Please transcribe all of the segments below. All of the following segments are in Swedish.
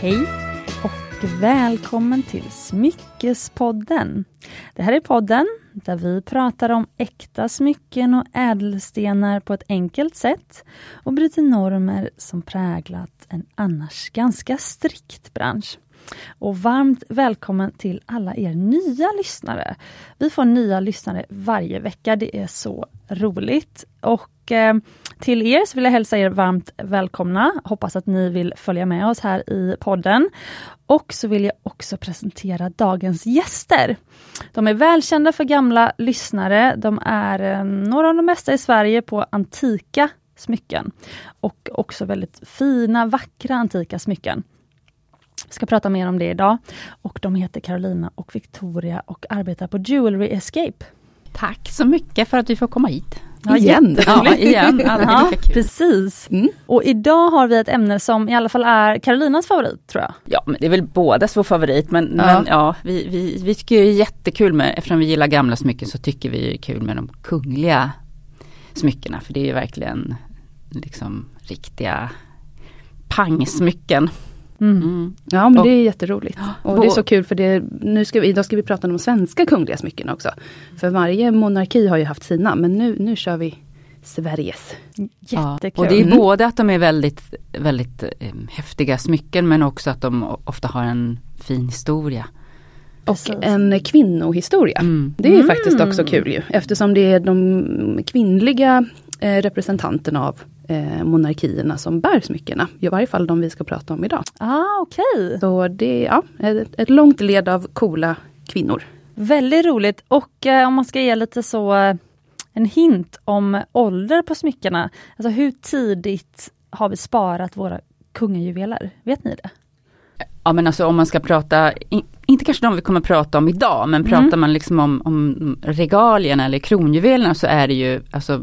Hej och välkommen till Smyckespodden. Det här är podden där vi pratar om äkta smycken och ädelstenar på ett enkelt sätt och bryter normer som präglat en annars ganska strikt bransch. Och varmt välkommen till alla er nya lyssnare. Vi får nya lyssnare varje vecka, det är så roligt. Och till er så vill jag hälsa er varmt välkomna. Hoppas att ni vill följa med oss här i podden. Och så vill jag också presentera dagens gäster. De är välkända för gamla lyssnare. De är några av de bästa i Sverige på antika smycken. Och också väldigt fina, vackra antika smycken. Vi ska prata mer om det idag. Och de heter Carolina och Victoria och arbetar på Jewelry Escape. Tack så mycket för att vi får komma hit. Ja, igen. Ja, igen. Ja, precis. Och idag har vi ett ämne som i alla fall är Carolinas favorit, tror jag. Ja, men det är väl bådas vår favorit. Men vi tycker det är jättekul med, eftersom vi gillar gamla smycken så tycker vi det är kul med de kungliga smyckena. För det är ju verkligen liksom riktiga pangsmycken. Ja, men det är jätteroligt. Och det är så kul för idag ska vi prata om de svenska kungliga smycken också. För varje monarki har ju haft sina, men nu kör vi Sveriges. Jättekul. Och det är både att de är väldigt, väldigt häftiga smycken, men också att de ofta har en fin historia. Och en kvinnohistoria. Det är ju faktiskt också kul ju. Eftersom det är de kvinnliga representanterna av monarkierna som bär smyckena. I varje fall de vi ska prata om idag. Okej. Så det är ett långt led av coola kvinnor. Väldigt roligt. Och om man ska ge lite så en hint om ålder på smyckena. Alltså hur tidigt har vi sparat våra kungajuveler? Vet ni det? Ja, men alltså om man ska prata, inte kanske de vi kommer prata om idag, men pratar man liksom om regalierna eller kronjuvelerna så är det ju alltså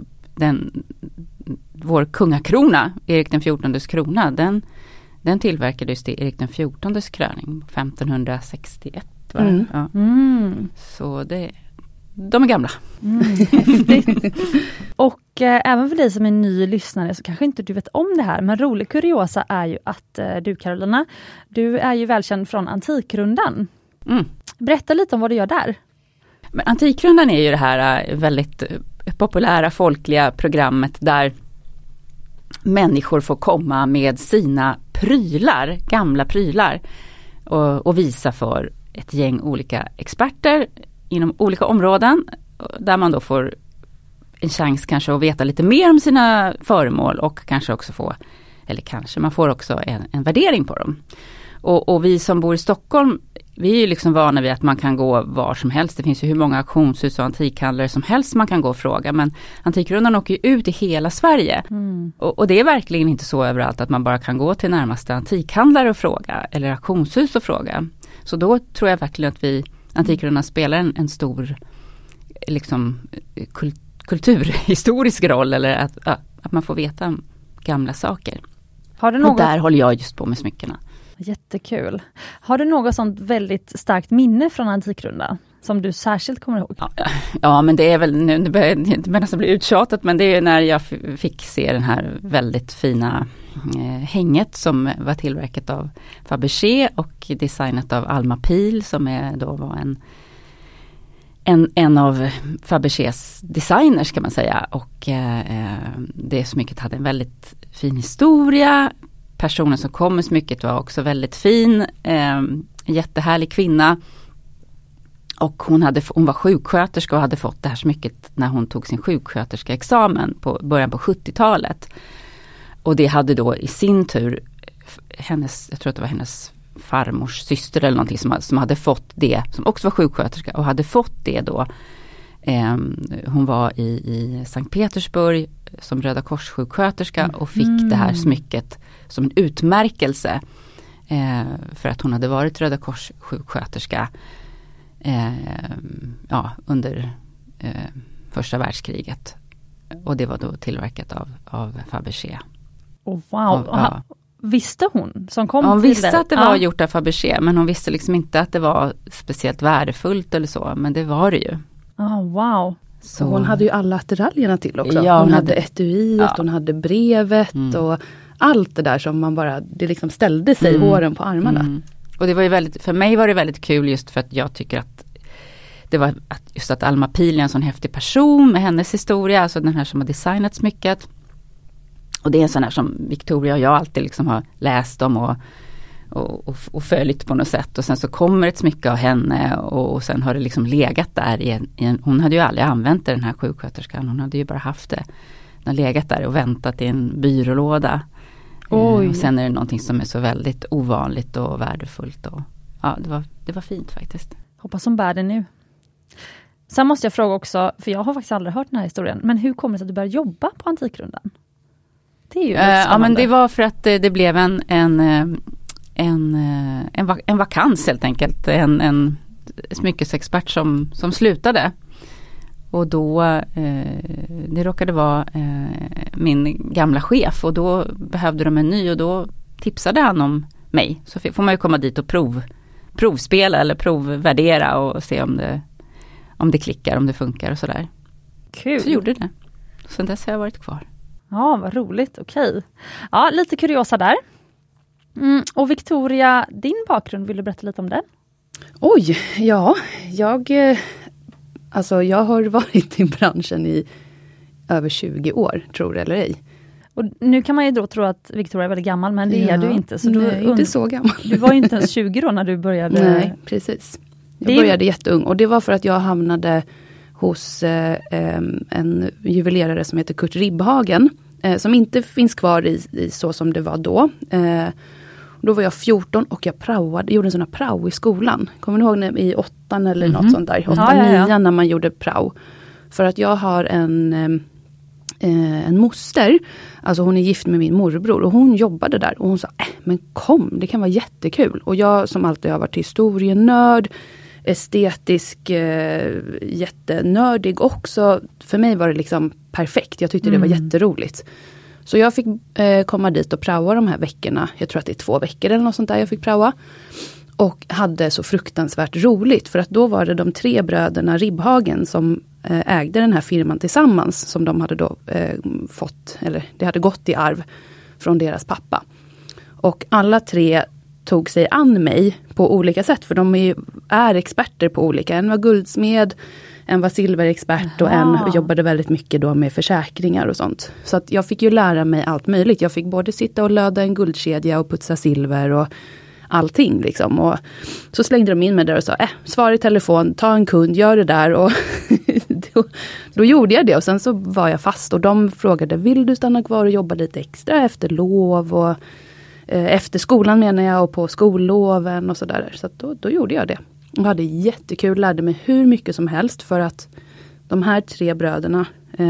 vår kungakrona, Erik den XIV:s krona, den tillverkades till Erik den XIV:s kröning 1561. Ja. Så de är gamla. Häftigt. Och även för dig som är ny lyssnare så kanske inte du vet om det här, men rolig kuriosa är ju att du Carolina, du är ju välkänd från Antikrundan. Berätta lite om vad du gör där. Men Antikrundan är ju det här väldigt populära folkliga programmet där människor får komma med sina prylar, gamla prylar och visa för ett gäng olika experter inom olika områden där man då får en chans kanske att veta lite mer om sina föremål och kanske också man får också en värdering på dem. Och vi som bor i Stockholm, vi är ju liksom vana vid att man kan gå var som helst. Det finns ju hur många auktionshus och antikhandlare som helst man kan gå och fråga. Men Antikrundan åker ju ut i hela Sverige. Och det är verkligen inte så överallt att man bara kan gå till närmaste antikhandlare och fråga. Eller auktionshus och fråga. Så då tror jag verkligen att Antikrundan spelar en stor liksom, kulturhistorisk roll. Eller att man får veta gamla saker. Och där håller jag just på med smyckena. Jättekul. Har du något sånt väldigt starkt minne från Antikrundan som du särskilt kommer ihåg? Ja, men det är väl, nu det börjar inte nästan bli uttjatat, men det är när jag fick se den här väldigt fina hänget som var tillverkat av Fabergé och designat av Alma Pil som var en av Fabergés designers kan man säga. Och det smycket hade en väldigt fin historia. Personen som kom med smycket var också väldigt fin, jättehärlig kvinna och hon var sjuksköterska och hade fått det här smycket när hon tog sin sjuksköterskeexamen på början på 70-talet. Och det hade då i sin tur jag tror att det var hennes farmors syster eller någonting som hade fått det, som också var sjuksköterska och hade fått det då. Hon var i Sankt Petersburg som Röda Kors-sjuksköterska och fick det här smycket som en utmärkelse för att hon hade varit Röda Kors-sjuksköterska under första världskriget. Och det var då tillverkat av Fabergé. Wow. Visste hon som kom hon till visste det? Att det var gjort av Fabergé, men hon visste liksom inte att det var speciellt värdefullt eller så, men det var det ju. Wow. Så hon hade ju alla attiraljerna till också. Ja, hon hade etuiet, hon hade brevet och allt det där som man bara, det liksom ställde sig håren på armarna. Och det var ju för mig var det väldigt kul just för att jag tycker att det var att Alma Pil är en sån häftig person med hennes historia, alltså den här som har designat smycket. Och det är en sån här som Victoria och jag alltid liksom har läst om och följt på något sätt. Och sen så kommer ett smycke av henne och sen har det liksom legat där i en hon hade ju aldrig använt det, den här sjuksköterskan. Hon hade ju bara haft det. Den har legat där och väntat i en byrålåda. Och sen är det någonting som är så väldigt ovanligt och värdefullt. Och, ja, det var fint faktiskt. Hoppas hon bär det nu. Sen måste jag fråga också, för jag har faktiskt aldrig hört den här historien. Men hur kommer det sig att du började jobba på Antikrundan? Det är ju ja, men det var för att det blev en vakans helt enkelt. En smyckesexpert som slutade. Och då, det råkade vara min gamla chef och då behövde de en ny och då tipsade han om mig. Så får man ju komma dit och provspela eller provvärdera och se om det klickar, om det funkar och sådär. Kul. Så gjorde det. Sen dess har jag varit kvar. Ja, vad roligt. Okej. Ja, lite kuriosa där. Och Victoria, din bakgrund, vill du berätta lite om den? Oj, ja. Jag har varit i branschen i över 20 år, tror det eller ej. Och nu kan man ju då tro att Victoria är väldigt gammal, men det är du inte. Så nej, inte så gammal. Du var ju inte ens 20 då när du började. Nej, precis. Jag började jätteung och det var för att jag hamnade hos en juvelerare som heter Kurt Ribhagen. Som inte finns kvar i så som det var då. Då var jag 14 och jag gjorde en sån här prao i skolan. Kommer ni ihåg i 8 eller något sånt där? 8-9 när man gjorde prao. För att jag har en moster, alltså hon är gift med min morbror och hon jobbade där. Och hon sa, men kom, det kan vara jättekul. Och jag som alltid har varit historienörd, estetisk, jättenördig också. För mig var det liksom perfekt. Jag tyckte det var jätteroligt. Så jag fick komma dit och praoa de här veckorna. Jag tror att det är 2 veckor eller något sånt där jag fick praoa. Och hade så fruktansvärt roligt. För att då var det de 3 bröderna Ribhagen som ägde den här firman tillsammans. Som de hade då fått, eller det hade gått i arv från deras pappa. Och alla 3 tog sig an mig på olika sätt. För de är experter på olika. En var guldsmed, en var silverexpert och en jobbade väldigt mycket då med försäkringar och sånt. Så att jag fick ju lära mig allt möjligt. Jag fick både sitta och löda en guldkedja och putsa silver och allting liksom. Och så slängde de in mig där och sa, svara i telefon, ta en kund, gör det där. Och då gjorde jag det och sen så var jag fast. Och de frågade, vill du stanna kvar och jobba lite extra efter lov och efter skolan menar jag och på skolloven och sådär. Så att då gjorde jag det. Jag hade jättekul, lärde mig hur mycket som helst för att de här 3 bröderna,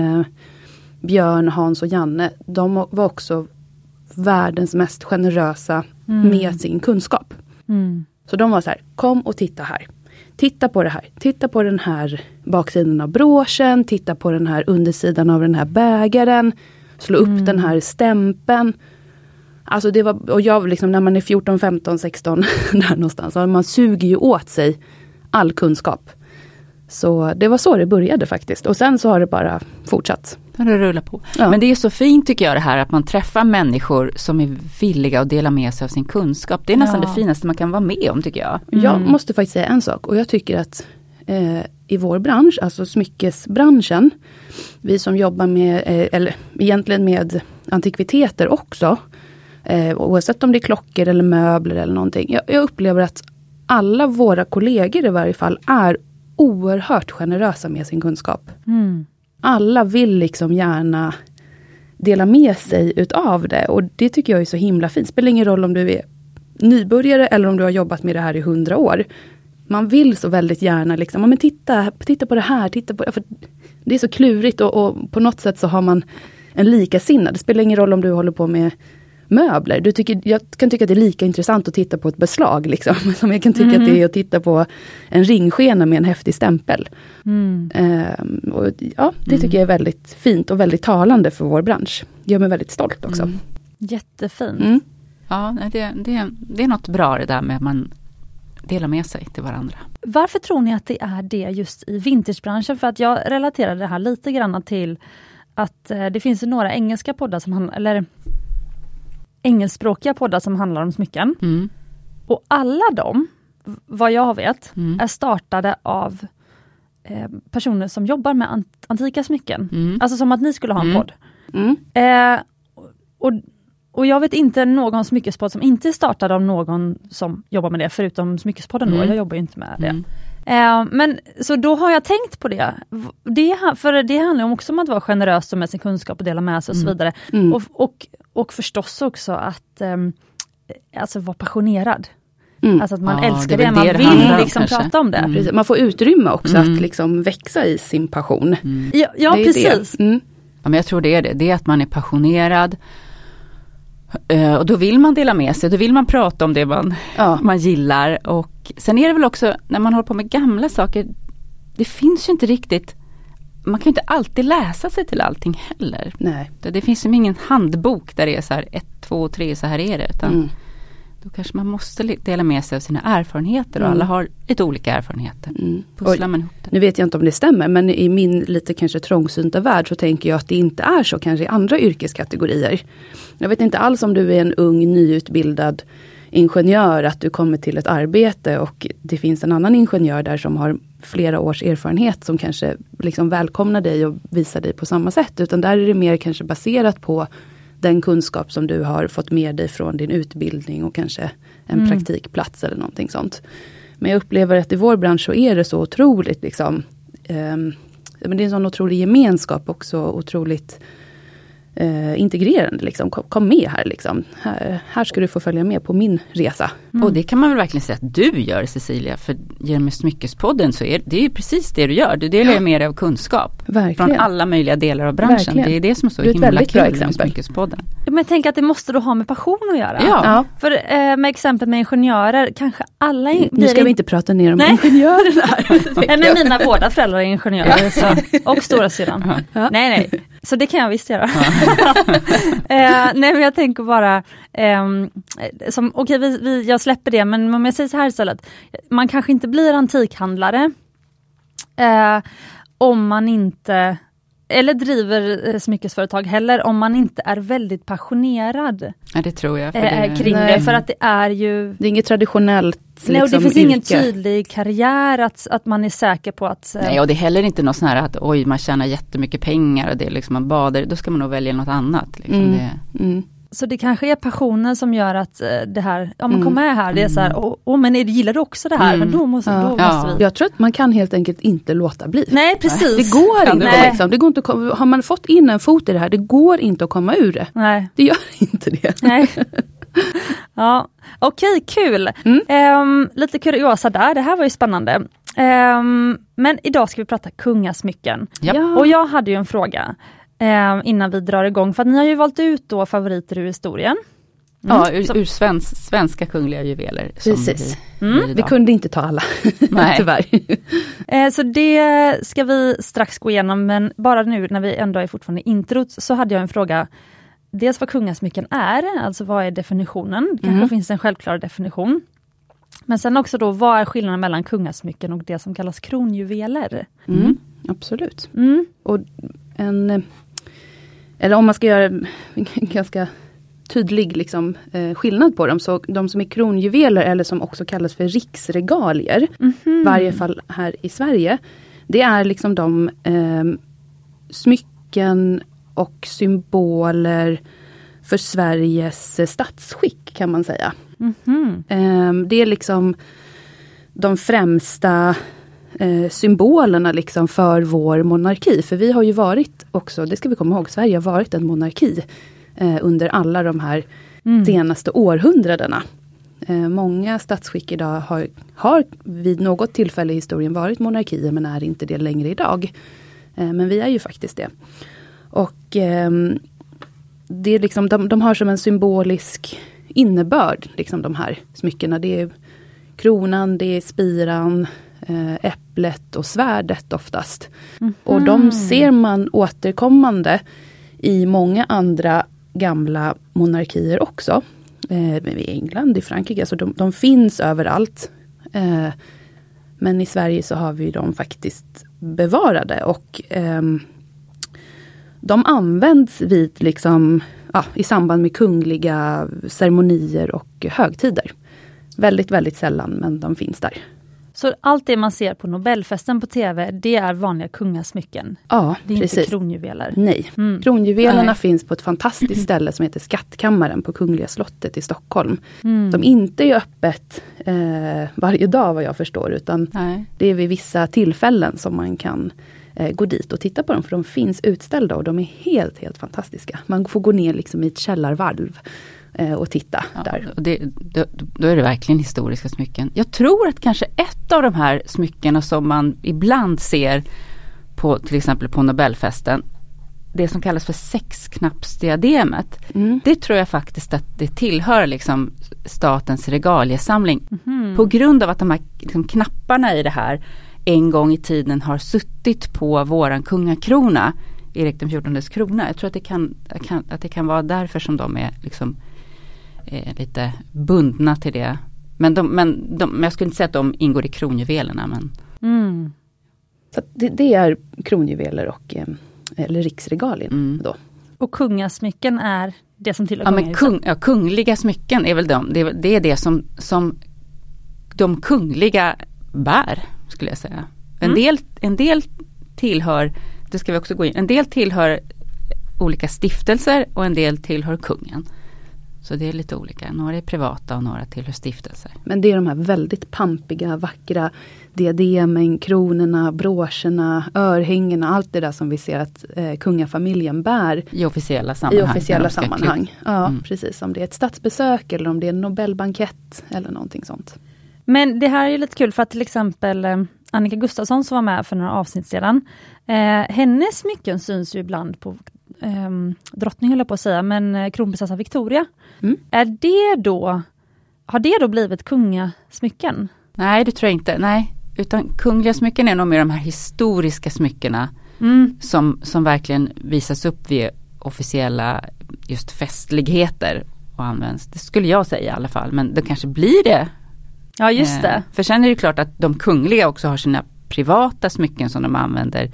Björn, Hans och Janne, de var också världens mest generösa med sin kunskap. Så de var så här, kom och titta här. Titta på det här. Titta på den här baksidan av broschen. Titta på den här undersidan av den här bägaren. Slå upp den här stämpeln. Alltså det var, och jag liksom när man är 14, 15, 16 där någonstans, så man suger ju åt sig all kunskap. Så det var så det började faktiskt. Och sen så har det bara fortsatt. Det rullar på. Ja. Men det är så fint tycker jag det här att man träffar människor som är villiga att dela med sig av sin kunskap. Det är nästan det finaste man kan vara med om tycker jag. Jag måste faktiskt säga en sak och jag tycker att i vår bransch, alltså smyckesbranschen, vi som jobbar med, eller egentligen med antikviteter också, oavsett om det är klockor eller möbler eller någonting. Jag upplever att alla våra kollegor i varje fall är oerhört generösa med sin kunskap. Alla vill liksom gärna dela med sig utav det och det tycker jag är så himla fint. Spelar ingen roll om du är nybörjare eller om du har jobbat med det här i 100 år. Man vill så väldigt gärna liksom, men titta på det här, titta på det. För det är så klurigt och på något sätt så har man en likasinnad. Det spelar ingen roll om du håller på med möbler. Jag kan tycka att det är lika intressant att titta på ett beslag liksom, som jag kan tycka att det är att titta på en ringskena med en häftig stämpel. Och ja, det tycker jag är väldigt fint och väldigt talande för vår bransch. Det gör mig väldigt stolt också. Jättefint. Ja, det är något bra det där med att man delar med sig till varandra. Varför tror ni att det är det just i vintagebranschen? För att jag relaterar det här lite grann till att det finns några engelska poddar som handlar, eller engelskspråkiga poddar som handlar om smycken. Och alla de, vad jag vet, är startade av personer som jobbar med antika smycken. Alltså som att ni skulle ha en podd. Och jag vet inte någon smyckespodd som inte är startad av någon som jobbar med det, förutom smyckespodden då. Jag jobbar ju inte med det. Men så då har jag tänkt på det. För det handlar också om att vara generös med sin kunskap och dela med sig och så vidare. Och förstås också att alltså vara passionerad. Alltså att man älskar det, man vill liksom prata om det. Man får utrymme också att liksom växa i sin passion. Ja precis. Ja, men jag tror det är det. Det är att man är passionerad. Och då vill man dela med sig, då vill man prata om det man gillar. Och sen är det väl också, när man håller på med gamla saker, det finns ju inte riktigt, man kan ju inte alltid läsa sig till allting heller. Nej. Det finns ju ingen handbok där det är så här 1, 2, 3 så här är det, utan då kanske man måste dela med sig av sina erfarenheter och alla har lite olika erfarenheter. Pusslar man ihop det. Nu vet jag inte om det stämmer, men i min lite kanske trångsynta värld så tänker jag att det inte är så kanske i andra yrkeskategorier. Jag vet inte alls om du är en ung nyutbildad ingenjör, att du kommer till ett arbete och det finns en annan ingenjör där som har flera års erfarenhet som kanske liksom välkomnar dig och visar dig på samma sätt, utan där är det mer kanske baserat på den kunskap som du har fått med dig från din utbildning och kanske en praktikplats eller någonting sånt. Men jag upplever att i vår bransch så är det så otroligt liksom, men det är en sån otrolig gemenskap också, otroligt integrerande liksom. Kom med här liksom. Här ska du få följa med på min resa. Och det kan man väl verkligen säga att du gör, Cecilia, för genom Smyckespodden så är det ju precis det du gör. Du delar med dig av kunskap. Verkligen. Från alla möjliga delar av branschen. Verkligen. Det är det som är så himla kul med Smyckespodden. Men jag tänker att det måste då ha med passion att göra. Ja. För med exempel med ingenjörer, kanske alla... Nu ska vi inte prata ner om ingenjörer här. Men mina båda föräldrar är ingenjörer och stora syran. Nej. Så det kan jag visst göra. Nej, men jag tänker bara jag släpper det, men om jag säger så här istället, man kanske inte blir antikhandlare om man inte, eller driver smyckesföretag heller, om man inte är väldigt passionerad. Ja, det tror jag. Kring det, för att det är ju... Det är inget traditionellt Nej, och det finns ingen tydlig karriär att man är säker på att... Nej, och det är heller inte något sån här att man tjänar jättemycket pengar och det är liksom man badar, då ska man nog välja något annat. Liksom. Så det kanske är passionen som gör att det här, man kommer med här, det är så här, men gillar du också det här? Men då måste vi... Jag tror att man kan helt enkelt inte låta bli. Nej, precis. Det går inte liksom. Det går inte att, har man fått in en fot i det här, det går inte att komma ur det. Nej. Det gör inte det. Nej. Ja, okej, kul. Lite kuriosa där, det här var ju spännande. Men idag ska vi prata kungasmycken. Ja. Och jag hade ju en fråga innan vi drar igång, för att ni har ju valt ut då favoriter ur historien. Ja, ur svenska kungliga juveler. Precis. Vi kunde inte ta alla, tyvärr. Så det ska vi strax gå igenom, men bara nu när vi ändå är fortfarande introt så hade jag en fråga. Dels vad kungasmycken är, alltså vad är definitionen? Det kanske finns en självklar definition. Men sen också då, vad är skillnaden mellan kungasmycken och det som kallas kronjuveler? Absolut. Och eller om man ska göra en ganska tydlig liksom, skillnad på dem, så de som är kronjuveler eller som också kallas för riksregalier, i varje fall här i Sverige, det är liksom de smycken och symboler för Sveriges statsskick, kan man säga. Det är liksom de främsta symbolerna liksom för vår monarki. För vi har ju varit också, det ska vi komma ihåg, Sverige har varit en monarki under alla de här senaste århundradena. Många statsskick idag har vid något tillfälle i historien varit monarkier, men är inte det längre idag. Men vi är ju faktiskt det. Och det är liksom, de har som en symbolisk innebörd, liksom de här smyckena. Det är kronan, det är spiran, äpplet och svärdet oftast. Och de ser man återkommande i många andra gamla monarkier också. I England, i Frankrike, alltså de finns överallt. Men i Sverige så har vi dem faktiskt bevarade, och de används vid liksom i samband med kungliga ceremonier och högtider. Väldigt, väldigt sällan, men de finns där. Så allt det man ser på Nobelfesten på tv, det är vanliga kungasmycken? Ja, det är precis. Inte kronjuveler? Nej. Kronjuvelerna finns på ett fantastiskt ställe som heter Skattkammaren på Kungliga slottet i Stockholm. Som inte är öppet varje dag vad jag förstår, utan det är vid vissa tillfällen som man kan gå dit och titta på dem. För de finns utställda och de är helt, helt fantastiska. Man får gå ner liksom i ett källarvalv och titta där. Och då är det verkligen historiska smycken. Jag tror att kanske ett av de här smyckena som man ibland ser på till exempel på Nobelfesten, det som kallas för sexknappsdiademet, det tror jag faktiskt att det tillhör liksom statens regaliesamling. På grund av att de här liksom knapparna i det här en gång i tiden har suttit på våran kungakrona, Erik den XIV:s krona. Jag tror att det kan vara därför som de är liksom lite bundna till det. Men jag skulle inte säga att de ingår i kronjuvelerna. Men. Så det är kronjuveler och eller riksregalien då. Och kungasmycken är det som tillhör kungliga smycken är väl det är det som de kungliga bär, skulle jag säga. En del tillhör, det ska vi också gå in, en del tillhör olika stiftelser och en del tillhör kungen. Så det är lite olika. Några är privata och några tillhör stiftelser. Men det är de här väldigt pampiga, vackra diademen, kronorna, broscherna, örhängena, allt det där som vi ser att kungafamiljen bär. I officiella sammanhang. Ja, precis. Om det är ett statsbesök eller om det är en Nobelbankett eller någonting sånt. Men det här är ju lite kul för att till exempel Annika Gustafsson som var med för några avsnitt sedan. Hennes smycken syns ju ibland på drottning höll jag på att säga, men kronprinsessa Victoria. Har det då blivit kungasmycken? Nej, det tror jag inte. Nej, utan kungliga smycken är nog mer de här historiska smyckena som verkligen visas upp vid officiella just festligheter och används. Det skulle jag säga i alla fall, men det kanske blir det. Ja, just det. För sen är det klart att de kungliga också har sina privata smycken som de använder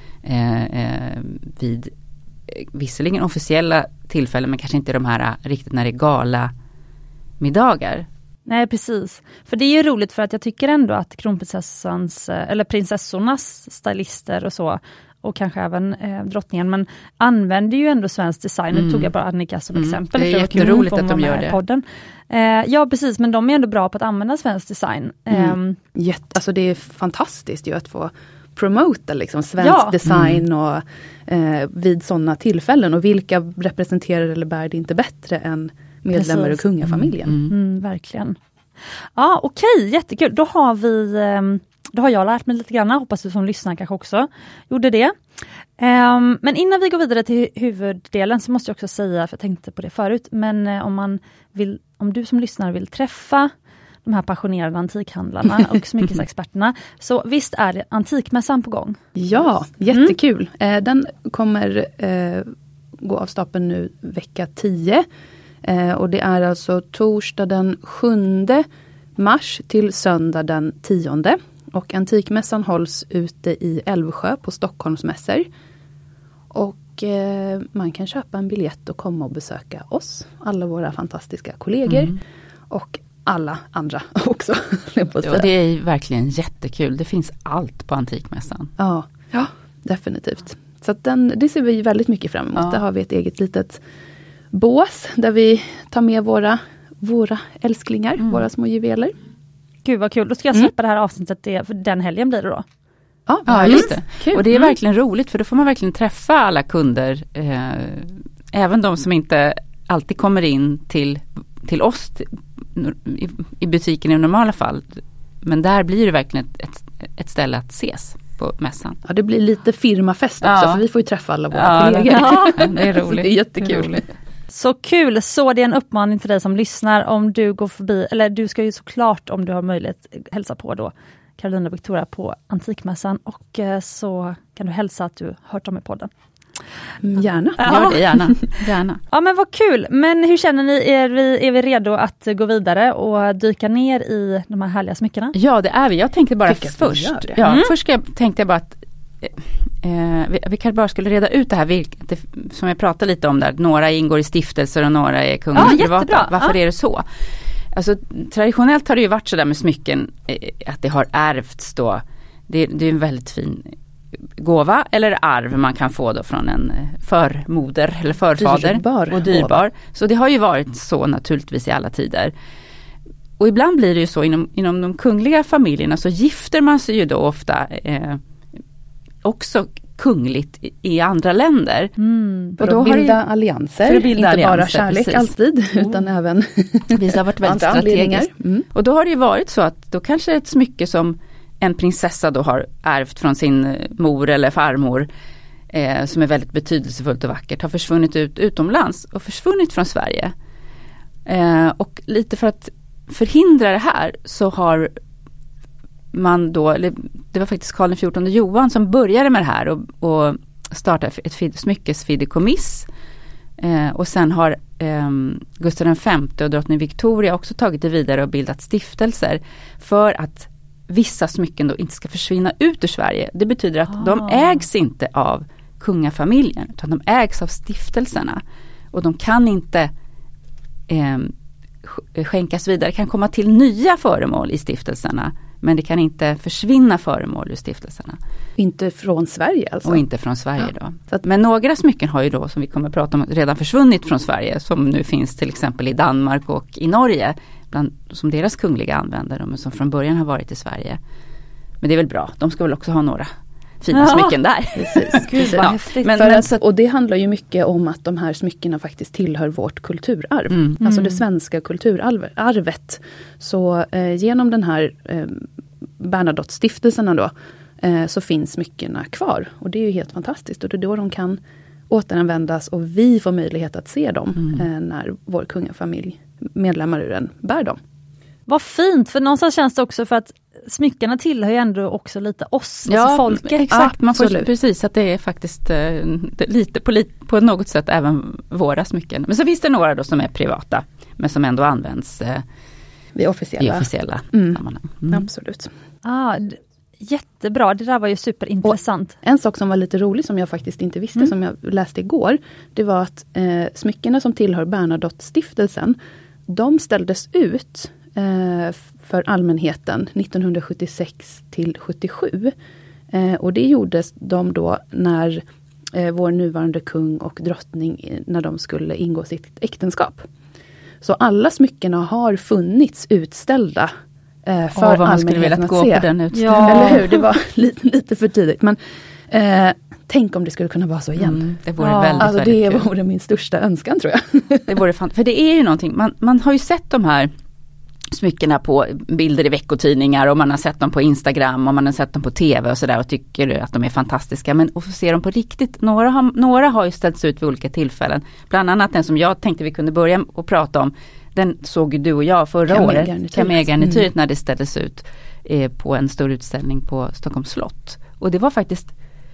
vid visserligen officiella tillfällen, men kanske inte de här riktigt när det är gala middagar. Nej, precis. För det är ju roligt för att jag tycker ändå att kronprinsessans eller prinsessornas stylister och så, och kanske även drottningen, men använder ju ändå svensk design. Nu tog jag bara Annika som exempel. Det är jätteroligt att de gör det. Podden. Ja, precis, men de är ändå bra på att använda svensk design. Alltså det är fantastiskt ju att få promota liksom svensk design och vid sådana tillfällen. Och vilka representerar eller bär det inte bättre än medlemmar och kungafamiljen. Verkligen. Ja, okej, jättekul. Då har jag lärt mig lite grann. Hoppas du som lyssnar kanske också gjorde det. Men innan vi går vidare till huvuddelen så måste jag också säga, för jag tänkte på det förut, men om du som lyssnar vill träffa de här passionerade antikhandlarna och smyckesexperterna, så visst är det Antikmässan på gång? Ja, jättekul. Den kommer gå av stapeln nu vecka 10. Och det är alltså torsdag den 7 mars till söndag den 10. Och Antikmässan hålls ute i Älvsjö på Stockholmsmässor. Och man kan köpa en biljett och komma och besöka oss, alla våra fantastiska kollegor och alla andra också. Och det är verkligen jättekul. Det finns allt på Antikmässan. Ja, definitivt. Så att det ser vi väldigt mycket fram emot. Där har vi ett eget litet bås där vi tar med våra älsklingar, våra små juveler. Gud vad kul, då ska jag släppa det här avsnittet, för den helgen blir det då. Ja, just det. Kul. Och det är verkligen roligt, för då får man verkligen träffa alla kunder, även de som inte alltid kommer in till oss i butiken i normala fall. Men där blir det verkligen ett ställe att ses på mässan. Ja, det blir lite firmafest också, för vi får ju träffa alla våra kollegor. Ja, det är roligt. Det är jättekul. Så kul, så det är en uppmaning till dig som lyssnar, om du går förbi, eller du ska ju såklart om du har möjlighet hälsa på då Carolina och Victoria på Antikmässan, och så kan du hälsa att du har hört om i podden. Gärna. Gör det, gärna. Ja, men vad kul. Men hur känner ni, är vi redo att gå vidare och dyka ner i de här härliga smyckena? Ja, det är vi. Jag tänkte bara först tänkte jag bara att vi kanske bara skulle reda ut det här som jag pratade lite om där. Några ingår i stiftelser och några är kungens privata. Varför är det så? Alltså traditionellt har det ju varit så där med smycken att det har ärvts då. Det är en väldigt fin gåva eller arv man kan få då från en förmoder eller förfader. Och dyrbar. Så det har ju varit så naturligtvis i alla tider. Och ibland blir det ju så inom de kungliga familjerna så gifter man sig ju då ofta också kungligt i andra länder. Och då bilda allianser, inte bara kärlek precis. Alltid, utan även det har varit väldigt strategiskt. Och då har det ju varit så att då kanske ett smycke som en prinsessa då har ärvt från sin mor eller farmor som är väldigt betydelsefullt och vackert har försvunnit utomlands och försvunnit från Sverige. Och lite för att förhindra det här så har man då, eller det var faktiskt Karl XIV Johan som började med det här och startade ett smyckesfideikommiss. Och sen har Gustav V och drottning Victoria också tagit det vidare och bildat stiftelser för att vissa smycken då inte ska försvinna ut ur Sverige. Det betyder att de ägs inte av kungafamiljen utan de ägs av stiftelserna. Och de kan inte skänkas vidare. Det kan komma till nya föremål i stiftelserna. Men det kan inte försvinna föremål ur stiftelserna. Inte från Sverige alltså? Och inte från Sverige då. Men några smycken har ju då, som vi kommer att prata om, redan försvunnit från Sverige. Som nu finns till exempel i Danmark och i Norge. Som deras kungliga använder, men som från början har varit i Sverige. Men det är väl bra. De ska väl också ha några fina smycken där. Precis. Gud, vad häftigt. Och det handlar ju mycket om att de här smyckena faktiskt tillhör vårt kulturarv. Alltså det svenska kulturarvet. Så genom den här Bernadotte-stiftelserna då så finns smyckena kvar. Och det är ju helt fantastiskt. Och det är då de kan återanvändas och vi får möjlighet att se dem när vår kungafamilj, medlemmar ur den, bär dem. Vad fint, för någonstans känns det också för att smyckarna tillhör ju ändå också lite oss, alltså folket. Exakt, man får precis att det är faktiskt lite på något sätt även våra smycken. Men så finns det några då som är privata, men som ändå används i officiella sammanhang. Absolut. Jättebra, det där var ju superintressant. Och en sak som var lite rolig som jag faktiskt inte visste, som jag läste igår, det var att smyckena som tillhör Bernadotte-stiftelsen, de ställdes ut för allmänheten 1976 till 77. Och det gjordes de då när vår nuvarande kung och drottning, när de skulle ingå sitt äktenskap. Så alla smyckena har funnits utställda för allmänheten att se. På den utställningen. Eller hur? Det var lite för tidigt. Men tänk om det skulle kunna vara så igen. Det vore väldigt det kul. vore min största önskan, tror jag. Det vore för det är ju någonting. Man har ju sett de här smyckena på bilder i veckotidningar och man har sett dem på Instagram och man har sett dem på tv och sådär och tycker att de är fantastiska. Men att få se dem på riktigt, några har ju ställts ut vid olika tillfällen. Bland annat den som jag tänkte vi kunde börja och prata om. Den såg du och jag förra året. Kamé-garnityret när det ställdes ut på en stor utställning på Stockholms slott. Och det var faktiskt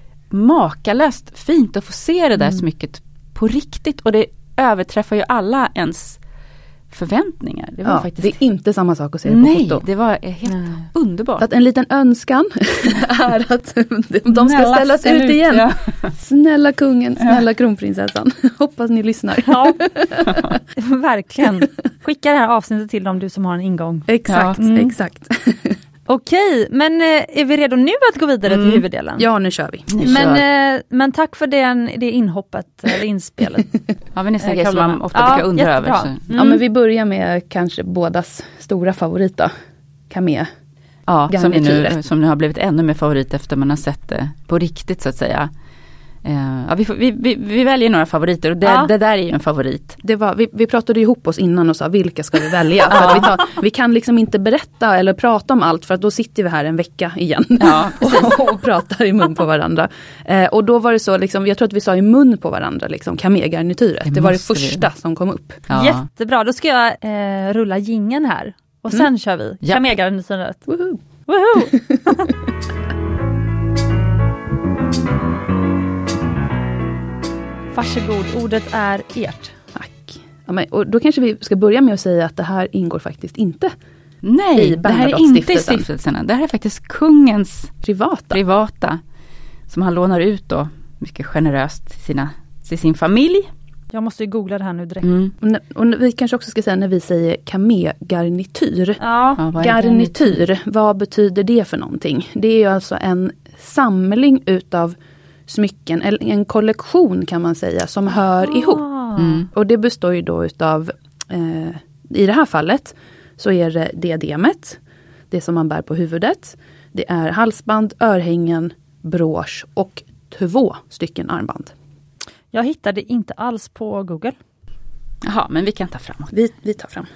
makalöst fint att få se det där smycket på riktigt. Och det överträffar ju alla ens förväntningar. Det var faktiskt... det är inte samma sak att se det på foto. Nej, det var helt underbart. Så att en liten önskan är att de ska ställas ut igen. Ja. Snälla kungen, snälla kronprinsessan. Hoppas ni lyssnar. Ja, verkligen. Skicka det här avsnittet till dem, du som har en ingång. Exakt, exakt. Okej, men är vi redo nu att gå vidare till huvuddelen? Ja, nu kör vi. Men tack för det inhoppet, eller inspelet. Ja, men det är som man ofta brukar undra över. Ja, men vi börjar med kanske bådas stora favorit då. Kamé. Ja, som nu har blivit ännu mer favorit efter man har sett det på riktigt så att säga. Vi väljer några favoriter och det där är ju en favorit. Vi pratade ihop oss innan och sa vilka ska vi välja. För att vi kan liksom inte berätta eller prata om allt för att då sitter vi här en vecka igen och pratar i mun på varandra. Och då var det så, liksom, jag tror att vi sa i mun på varandra, liksom, Kamé-garnityret. Det var det första som kom upp. Ja. Jättebra, då ska jag rulla jingeln här. Och sen kör vi Kamé-garnityret. Woho! Woho! Varsågod, ordet är ert. Tack. Ja, men, och då kanske vi ska börja med att säga att det här ingår faktiskt inte i det här är inte i stiftelserna. Det här är faktiskt kungens privata. som han lånar ut då mycket generöst till sin familj. Jag måste ju googla det här nu direkt. Och vi kanske också ska säga när vi säger kamé-garnityr. Ja, garnityr, vad betyder det för någonting? Det är ju alltså en samling utav smycken, eller en kollektion kan man säga, som hör ihop. Och det består ju då utav, i det här fallet så är det diademet, det som man bär på huvudet. Det är halsband, örhängen, brosch och 2 stycken armband. Jag hittade inte alls på Google. Jaha, men vi kan ta fram. Vi tar fram.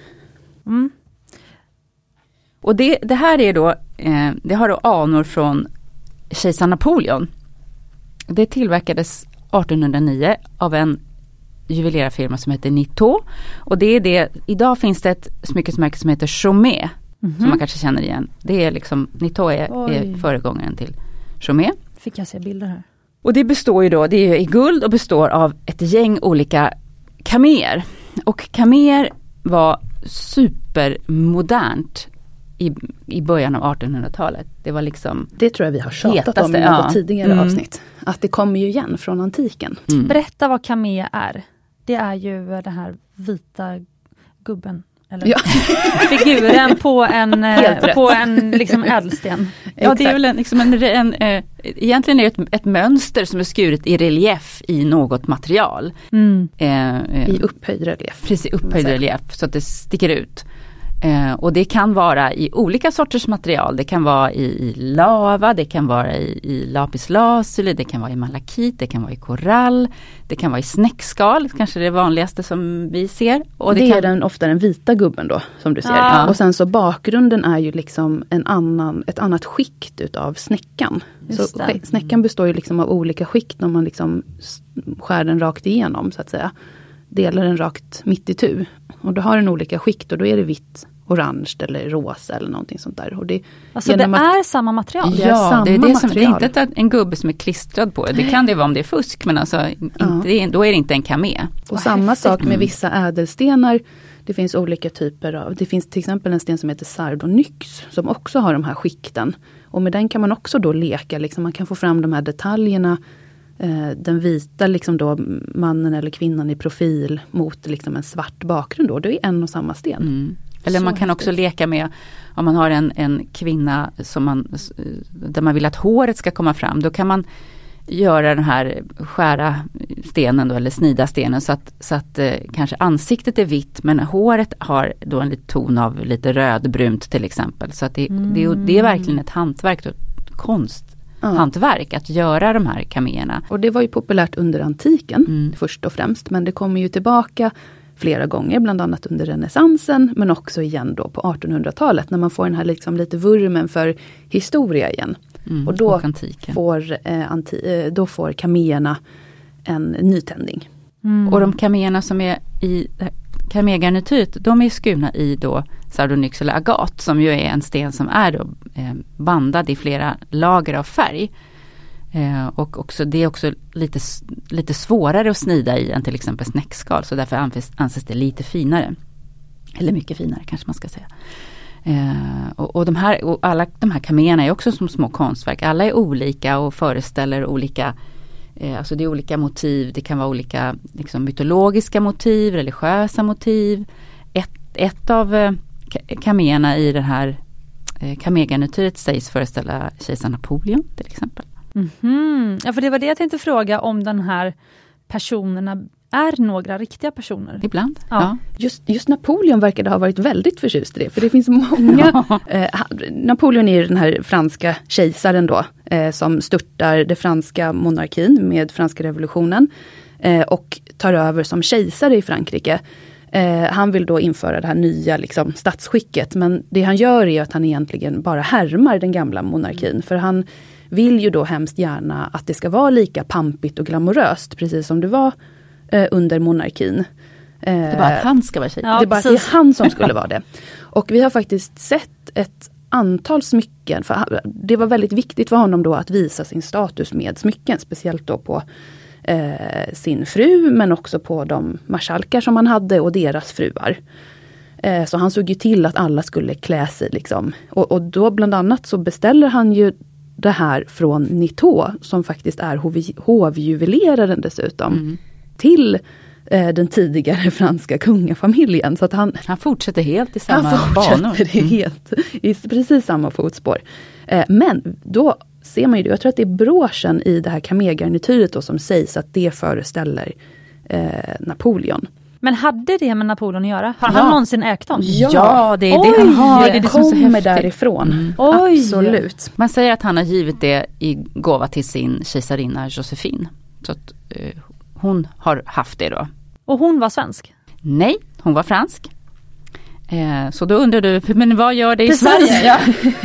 Och det här är då, det har då anor från kejsar Napoleon. Det tillverkades 1809 av en juvelerarfirma som heter Nitto. Och det är det, idag finns det ett smyckesmärke som heter Chaumet. Som man kanske känner igen. Det är liksom, Nitto är föregångaren till Chaumet. Fick jag se bilder här. Och det består ju då, det är i guld och består av ett gäng olika kaméer. Och kaméer var supermodernt i början av 1800-talet. Det var liksom... Det tror jag vi har tjatat om i något tidigare avsnitt. Att det kommer ju igen från antiken. Berätta vad kamé är. Det är ju den här vita gubben. Eller figuren på en liksom ädelsten. Ja, det är väl egentligen är det ett mönster som är skuret i relief i något material. I upphöjd relief. Precis, upphöjd relief så att det sticker ut. Och det kan vara i olika sorters material. Det kan vara i lava, det kan vara i lapislazuli, det kan vara i malakit, det kan vara i korall, det kan vara i snäckskal, kanske det vanligaste som vi ser. Och det är ofta den vita gubben då, som du ser. Ja. Och sen så bakgrunden är ju liksom ett annat skikt utav snäckan. Så snäckan består ju liksom av olika skikt när man liksom skär den rakt igenom så att säga. Delar den rakt mitt i tu. Och då har den olika skikt och då är det vitt, orange eller rosa eller någonting sånt där. Och det, alltså det är samma material? Ja, det är det som, det är inte en gubbe som är klistrad på. Det kan det vara om det är fusk, men alltså då är det inte en kamé. Och samma sak med vissa ädelstenar. Det finns olika typer av, det finns till exempel en sten som heter sardonyx som också har de här skikten. Och med den kan man också då leka, liksom man kan få fram de här detaljerna. Den vita liksom då mannen eller kvinnan i profil mot liksom en svart bakgrund då. Det är en och samma sten. Eller man kan också leka med, om man har en kvinna där man vill att håret ska komma fram, då kan man göra den här skära stenen då, eller snida stenen så att kanske ansiktet är vitt men håret har då en ton av lite rödbrunt till exempel. Så att det är verkligen ett hantverk och hantverk att göra de här kaméerna. Och det var ju populärt under antiken först och främst, men det kommer ju tillbaka flera gånger, bland annat under renässansen, men också igen då på 1800-talet när man får den här liksom lite vurmen för historia igen. Och då får kaméerna en nytändning. Och de kaméerna som är i kamégarnityret, de är skurna i då sardonyx eller agat, som ju är en sten som är då bandad i flera lager av färg. Och också, det är också lite svårare att snida i än till exempel snäckskal, så därför anses det lite finare. Eller mycket finare kanske man ska säga. Och alla de här kaméerna är också som små konstverk. Alla är olika och föreställer olika, alltså det är olika motiv. Det kan vara olika liksom, mytologiska motiv, religiösa motiv. Ett av kaméerna i det här kamégarnityret sägs föreställa kejsar Napoleon till exempel. Ja, för det var det jag tänkte fråga, om den här personerna är några riktiga personer. Ibland, ja. Just Napoleon verkade ha varit väldigt förtjust i det. För det finns många... Napoleon är den här franska kejsaren då. Som störtar det franska monarkin med franska revolutionen. Och tar över som kejsare i Frankrike. Han vill då införa det här nya liksom, statsskicket. Men det han gör är att han egentligen bara härmar den gamla monarkin. För han vill ju då hemskt gärna att det ska vara lika pampigt och glamoröst. Precis som det var under monarkin. Det är bara att han ska vara kejsare. Ja, det är bara att det är han som skulle vara det. Och vi har faktiskt sett ett antal smycken. För det var väldigt viktigt för honom då att visa sin status med smycken. Speciellt då på sin fru, men också på de marskalkar som han hade och deras fruar. Så han såg ju till att alla skulle klä sig liksom. Och då bland annat så beställer han ju det här från Nitå, som faktiskt är hovjuveleraren dessutom, till den tidigare franska kungafamiljen. Så att han fortsätter helt i samma banor. Helt i precis samma fotspår. Men då ser man ju, jag tror att det är broschen i det här kamelgarnityret då, som sägs att det föreställer Napoleon. Men hade det med Napoleon att göra? Har han någonsin ägt dem? Ja, det är det han har. Det kommer därifrån. Absolut. Man säger att han har givit det i gåva till sin kejsarinna Josephine. Så att hon har haft det då. Och hon var svensk? Nej, hon var fransk. Så då undrar du, men vad gör det i Sverige?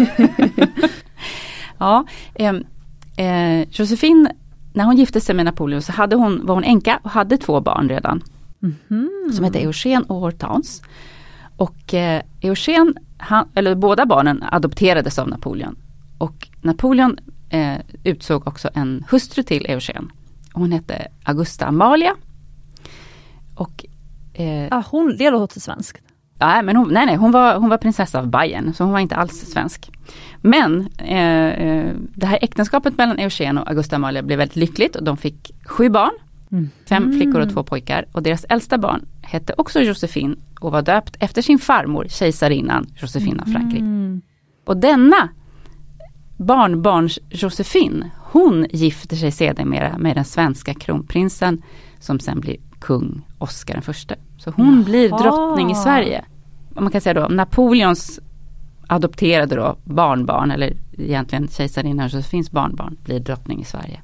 Ja, Josephine, när hon gifte sig med Napoleon så var hon änka och hade 2 barn redan. Som hette Eugène och Hortense. Och Eugène, båda barnen adopterades av Napoleon. Och Napoleon utsåg också en hustru till Eugène. Hon hette Augusta Amalia. Och det låter svenskt. Ja, men hon var prinsessa av Bayern, så hon var inte alls svensk. Men det här äktenskapet mellan Eugène och Augusta Amalia blev väldigt lyckligt och de fick 7 barn. 5 flickor och 2 pojkar. Och deras äldsta barn hette också Josephine och var döpt efter sin farmor, kejsarinnan Josephine av Frankrike. Och denna barnbarns Josephine, hon gifter sig sedermera med den svenska kronprinsen som sen blir kung Oscar den förste. Så hon blir drottning i Sverige. Man kan säga då, Napoleons adopterade då barnbarn, eller egentligen kejsarinnan Josephines barnbarn, blir drottning i Sverige.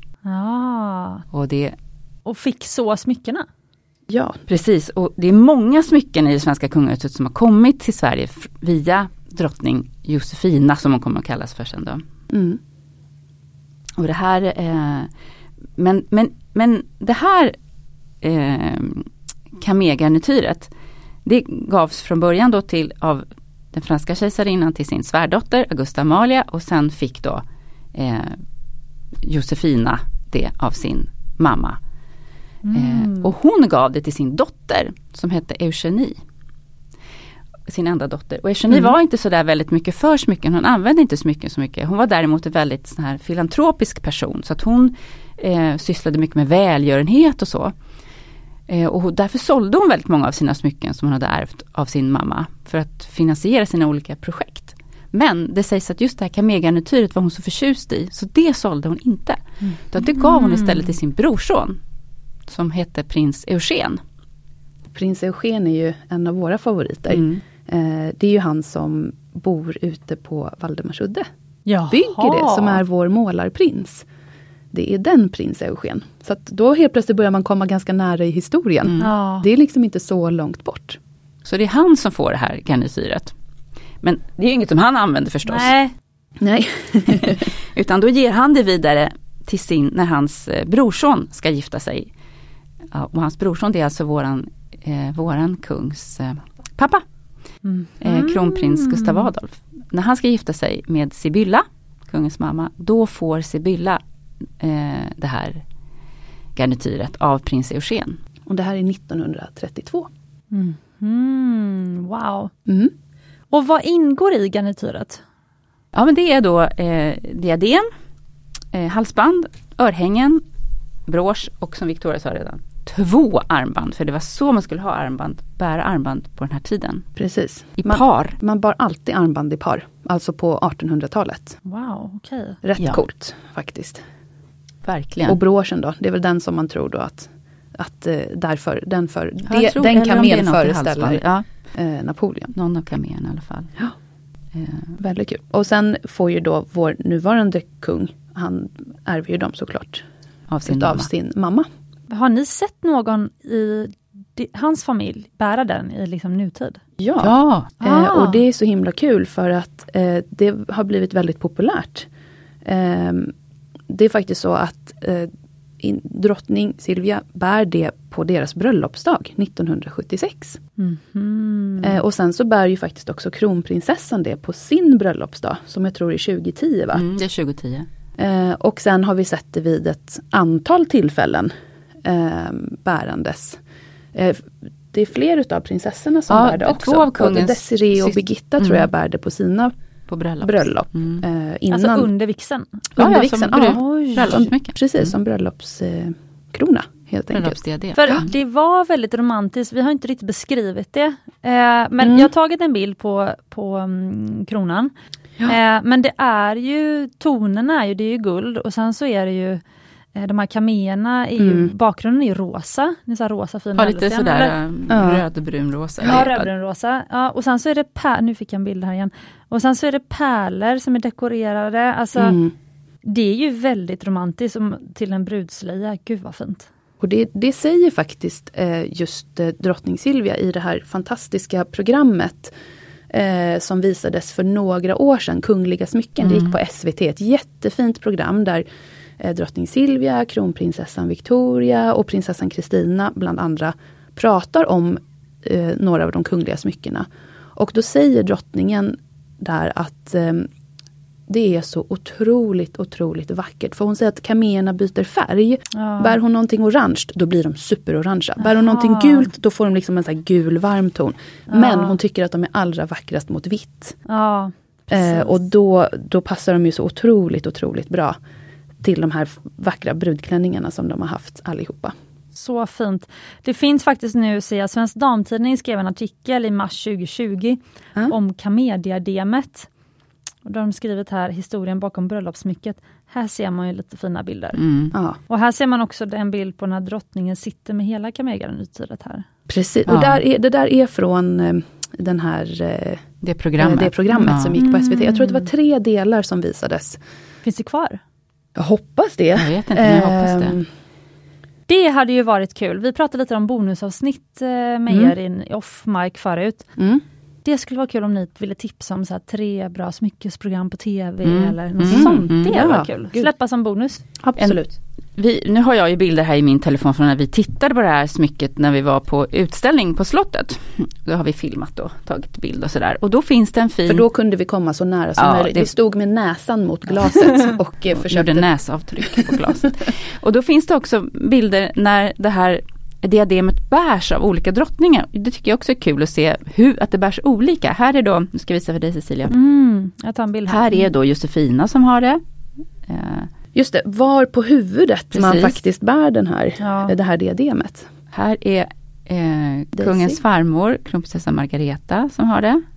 Och fick så smyckena. Ja, precis. Och det är många smycken i det svenska kungahuset som har kommit till Sverige via drottning Josefina, som hon kommer att kallas för sen då. Och det här men det här kamelgarnityret, det gavs från början då av den franska kejsarinnan till sin svärdotter Augusta Amalia, och sen fick då Josefina det av sin mamma. Och hon gav det till sin dotter som hette Eugénie. Sin enda dotter. Och Eugénie var inte så där väldigt mycket för smycken. Hon använde inte smycken så mycket. Hon var däremot en väldigt sån här filantropisk person. Så att hon sysslade mycket med välgörenhet och så. Och därför sålde hon väldigt många av sina smycken som hon hade ärvt av sin mamma. För att finansiera sina olika projekt. Men det sägs att just det här kamelgarnityret var hon så förtjust i. Så det sålde hon inte. Det gav hon istället till sin brorson. Som hette prins Eugène. Prins Eugène är ju en av våra favoriter. Det är ju han som bor ute på Valdemarsudde. Bygger det, som är vår målarprins. Det är den prins Eugène. Så att då helt plötsligt börjar man komma ganska nära i historien. Det är liksom inte så långt bort. Så det är han som får det här garnityret. Men det är ju inget som han använder förstås. Nej. Utan då ger han det vidare till när hans brorson ska gifta sig. Och hans brorson, det är alltså våran kungs pappa. Kronprins Gustav Adolf. När han ska gifta sig med Sibylla, kungens mamma, då får Sibylla det här garnityret av prins Eugène. Och det här är 1932. Wow. Och vad ingår i garnityret? Ja, men det är då diadem, halsband, örhängen, brosch och som Victoria sa redan, 2 armband. För det var så man skulle ha bära armband på den här tiden. Precis. I par. Man bar alltid armband i par. Alltså på 1800-talet. Wow, okej. Rätt coolt faktiskt. Verkligen. Och broschen då, det är väl den som man tror då att den kamelen föreställer Napoleon. Någon av kamelen i alla fall. Ja. Väldigt kul. Och sen får ju då vår nuvarande kung, han ärver ju dem såklart av sin mamma. Har ni sett någon i hans familj bära den i liksom nutid? Ja. Och det är så himla kul för att det har blivit väldigt populärt. Det är faktiskt så att drottning Silvia bär det på deras bröllopsdag 1976. Och sen så bär ju faktiskt också kronprinsessan det på sin bröllopsdag, som jag tror är 2010 va? Det är 2010. Och sen har vi sett det vid ett antal tillfällen bärandes. Det är fler utav prinsessorna som bär det också. Två av kungens Desiree och Birgitta tror jag bär det på sina På bröllop. Innan, alltså under vixen? Under vixen, precis, som bröllopskrona helt enkelt. För det var väldigt romantiskt, vi har inte riktigt beskrivit det. Men jag har tagit en bild på kronan. Men det är ju, tonerna är ju, det är ju guld och sen så är det ju de här kamelerna är ju, bakgrunden är ju rosa. Det är så här rosa fina. Ja, lite sådär rödbrunrosa. Ja, rödbrunrosa. Ja, och sen så är det nu fick jag en bild här igen. Och sen så är det pärlor som är dekorerade. Alltså, det är ju väldigt romantiskt till en brudslöja. Gud vad fint. Och det säger faktiskt just drottning Silvia i det här fantastiska programmet som visades för några år sedan, Kungliga smycken. Det gick på SVT, ett jättefint program där drottning Silvia, kronprinsessan Victoria och prinsessan Kristina bland andra pratar om några av de kungliga smyckena. Och då säger drottningen där att det är så otroligt vackert. För hon säger att kamelerna byter färg. Bär hon någonting orange, då blir de superorangea. Bär hon någonting gult, då får de liksom en så här gul varm ton. Men hon tycker att de är allra vackrast mot vitt. Och då passar de ju så otroligt bra till de här vackra brudklänningarna som de har haft allihopa. Så fint. Det finns faktiskt nu, ser jag, Svensk Damtidning skrev en artikel i mars 2020 om kamediademet. Och då har de skrivit här historien bakom bröllopsmycket. Här ser man ju lite fina bilder. Och här ser man också en bild på när drottningen sitter med hela kamelgarnityret här. Precis, och det där är från den här det programmet som gick på SVT. Jag tror att det var 3 delar som visades. Finns det kvar? Jag hoppas det. Jag vet inte, men jag hoppas det. Det hade ju varit kul. Vi pratade lite om bonusavsnitt med er i off-mic förut. Det skulle vara kul om ni ville tipsa om så här 3 bra smyckesprogram på tv eller något sånt. Det var kul. Släppa som bonus. Absolut. Nu har jag ju bilder här i min telefon från när vi tittade på det här smycket när vi var på utställning på slottet. Då har vi filmat och tagit bild och sådär. Och då finns det en fin... För då kunde vi komma så nära som möjligt. Vi stod med näsan mot glaset och försökte... Gjorde näsavtryck på glaset. Och då finns det också bilder när det här diademet bärs av olika drottningar. Det tycker jag också är kul att se att det bärs olika. Här är då, nu ska vi visa för dig Cecilia. Jag tar en bild här. Här är då Josefina som har det. Just det, var på huvudet man faktiskt bär det här diademet. Här är kungens farmor, kronprinsessan Margareta som har det.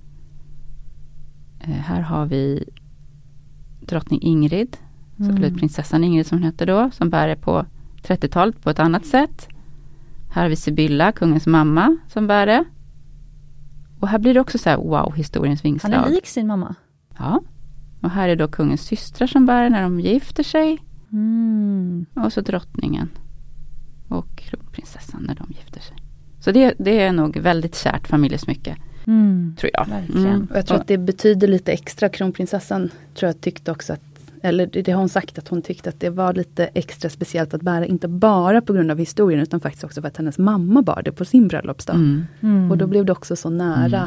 Här har vi drottning Ingrid, så kallad prinsessan Ingrid som hon heter då, som bär det på 30-talet på ett annat sätt. Här har vi Sibylla, kungens mamma, som bär det. Och här blir det också så här, wow, historiens vingslag. Han är lik sin mamma. Ja. Och här är då kungens systrar som bär det när de gifter sig. Och så drottningen. Och kronprinsessan när de gifter sig. Så det är nog väldigt kärt familjesmycke. Tror jag. Verkligen. Och jag tror att det betyder lite extra. Kronprinsessan tror jag tyckte också att, eller det har hon sagt, att hon tyckte att det var lite extra speciellt att bära, inte bara på grund av historien utan faktiskt också för att hennes mamma bar det på sin bröllopsdag. Och då blev det också så nära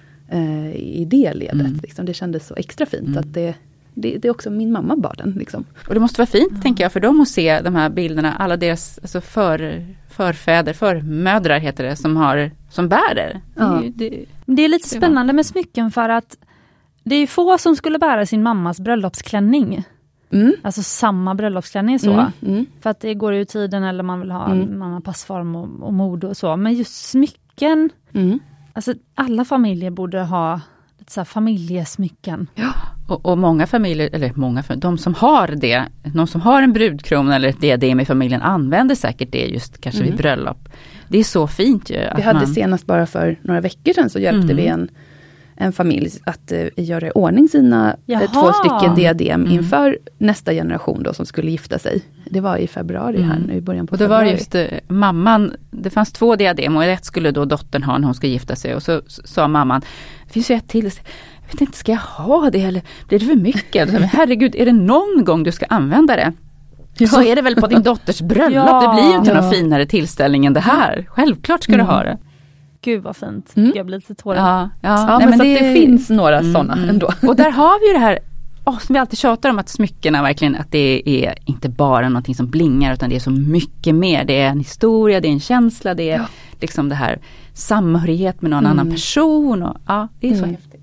i det ledet. Liksom. Det kändes så extra fint att det är också min mamma bar den. Liksom. Och det måste vara fint, tänker jag, för dem att se de här bilderna, alla deras alltså förmödrar heter det, som bär det. Det är lite spännande med smycken för att det är få som skulle bära sin mammas bröllopsklänning. Alltså samma bröllopsklänning så. För att det går ju tiden eller man vill ha mamma passform och mode och så. Men just smycken, alltså alla familjer borde ha lite så här familjesmycken. Ja. Och många familjer, eller de som har det, någon som har en brudkrona eller ett diadem i familjen använder säkert det just kanske vid bröllop. Det är så fint ju. Vi hade senast bara för några veckor sedan så hjälpte vi en familj att göra i ordning sina 2 stycken diadem inför nästa generation då som skulle gifta sig. Det var i februari här nu, i början på februari. Och det var just mamman, det fanns 2 diadem och ett skulle då dottern ha när hon ska gifta sig. Och så sa mamman, det finns ju ett till, jag vet inte, ska jag ha det eller blir det för mycket? Herregud, är det någon gång du ska använda det? Så är det väl på din dotters bröllop. Det blir ju inte någon finare tillställning än det här. Självklart ska du ha det. Gud vad fint. Jag blir lite tårig. Men så det finns några sådana ändå. Och där har vi ju det här som vi alltid tjatar om, att smyckena verkligen, att det är inte bara någonting som blingar utan det är så mycket mer. Det är en historia, det är en känsla, det är liksom det här samhörighet med någon annan person. Och, det är så häftigt.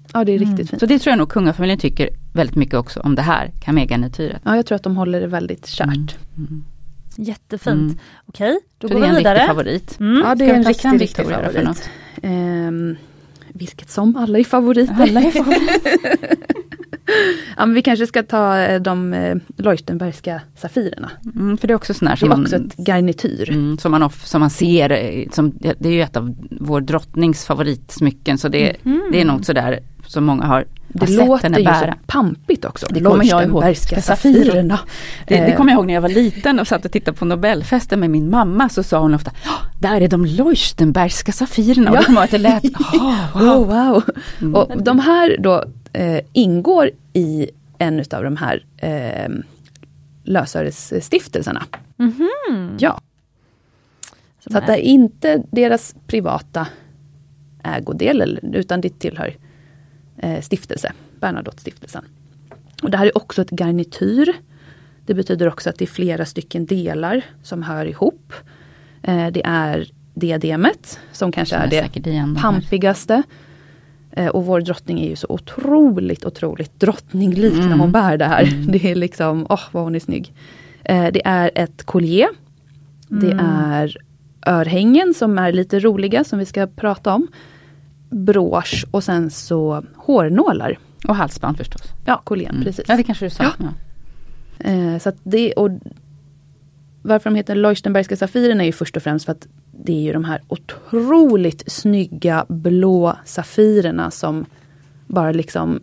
Ja, det är riktigt fint. Så det tror jag nog kungafamiljen tycker väldigt mycket också om det här kamé-garnityret. Ja, jag tror att de håller det väldigt kärt. Jättefint. Okej, då går det vi är en vidare. riktig favorit. Ja, det är en riktig Victoria favorit. Vilket som, alla är favoriter. Alla är favoriter. Ja, men vi kanske ska ta de Leuchtenbergska safirerna. För det är också sån här det är också ett garnityr. Som man ser, det är ju ett av vår drottnings favoritsmycken, så det är nog sådär som många har det sett låter henne ju bära. så pampigt också. Det kommer jag ihåg. Safirerna. Det kommer jag ihåg när jag var liten och satt och tittade på Nobelfesten med min mamma, så sa hon ofta, där är de Leuchtenbergska safirerna. Och då kommer jag att det lät, wow. Och de här då ingår i en av de här lösörestiftelserna. Ja. Så att det är inte deras privata ägodel, utan det tillhör stiftelse, Bernadotte-stiftelsen. Och det här är också ett garnityr. Det betyder också att det är flera stycken delar som hör ihop. Det är diademet som kanske är det pampigaste. Och vår drottning är ju så otroligt drottninglik när hon bär det här. Det är liksom, vad hon är snygg. Det är ett collier. Det är örhängen som är lite roliga som vi ska prata om. Brosch och sen så hårnålar. Och halsband förstås. Ja, kollén, precis. Ja, det kanske du sa. Ja. Så att det, och varför de heter Leuchtenbergska safirerna är ju först och främst för att det är ju de här otroligt snygga blå safirerna som bara liksom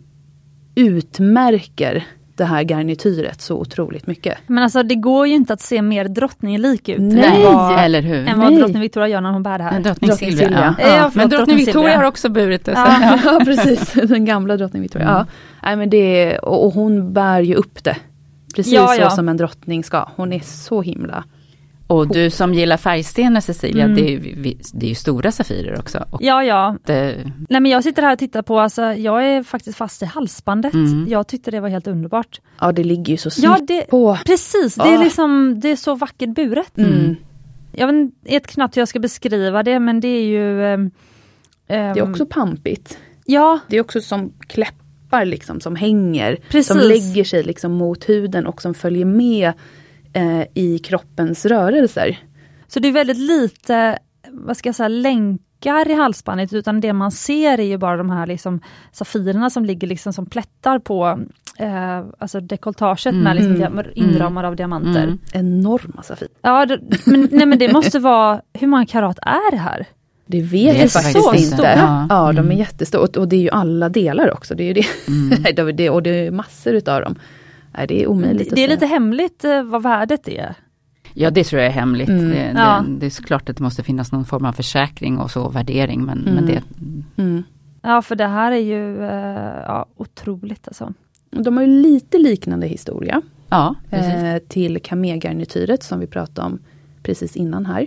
utmärker det här garnityret så otroligt mycket. Men alltså det går ju inte att se mer drottninglik ut. Eller hur? Än vad drottning Victoria gör när hon bär det här. Drottning Silvia. Ja, men drottning Victoria har också burit det. Ja, precis. Den gamla drottning Victoria. Ja. Nej, men det, och hon bär ju upp det. Precis så som en drottning ska. Hon är så himla... Och du som gillar färgstenar, Cecilia, det är ju stora safirer också. Och ja. Nej, men jag sitter här och tittar på, alltså, jag är faktiskt fast i halsbandet. Jag tyckte det var helt underbart. Ja, det ligger ju så snyggt på. Precis, det är liksom, det är så vackert buret. Jag vet knappt hur jag ska beskriva det, men det är ju... det är också pampigt. Ja. Det är också som kläppar liksom, som hänger. Precis. Som lägger sig liksom mot huden och som följer med i kroppens rörelser. Så det är väldigt lite, vad ska jag säga, länkar i halsbandet, utan det man ser är ju bara de här liksom safirerna som ligger liksom som plättar på alltså dekoltaget med liksom inramar av diamanter. Enorma safir. Ja, men det måste vara, hur många karat är det här? Det vet jag faktiskt inte. Ja, de är jättestora. Och det är ju alla delar också. Det är ju det. Och det är massor utav dem. Nej, det är omöjligt. Det är lite hemligt vad värdet är. Ja, det tror jag är hemligt. Det är såklart att det måste finnas någon form av försäkring och så värdering. Men det... Ja, för det här är ju otroligt alltså. De har ju lite liknande historia. Ja, till kamé-garnityret som vi pratade om precis innan här.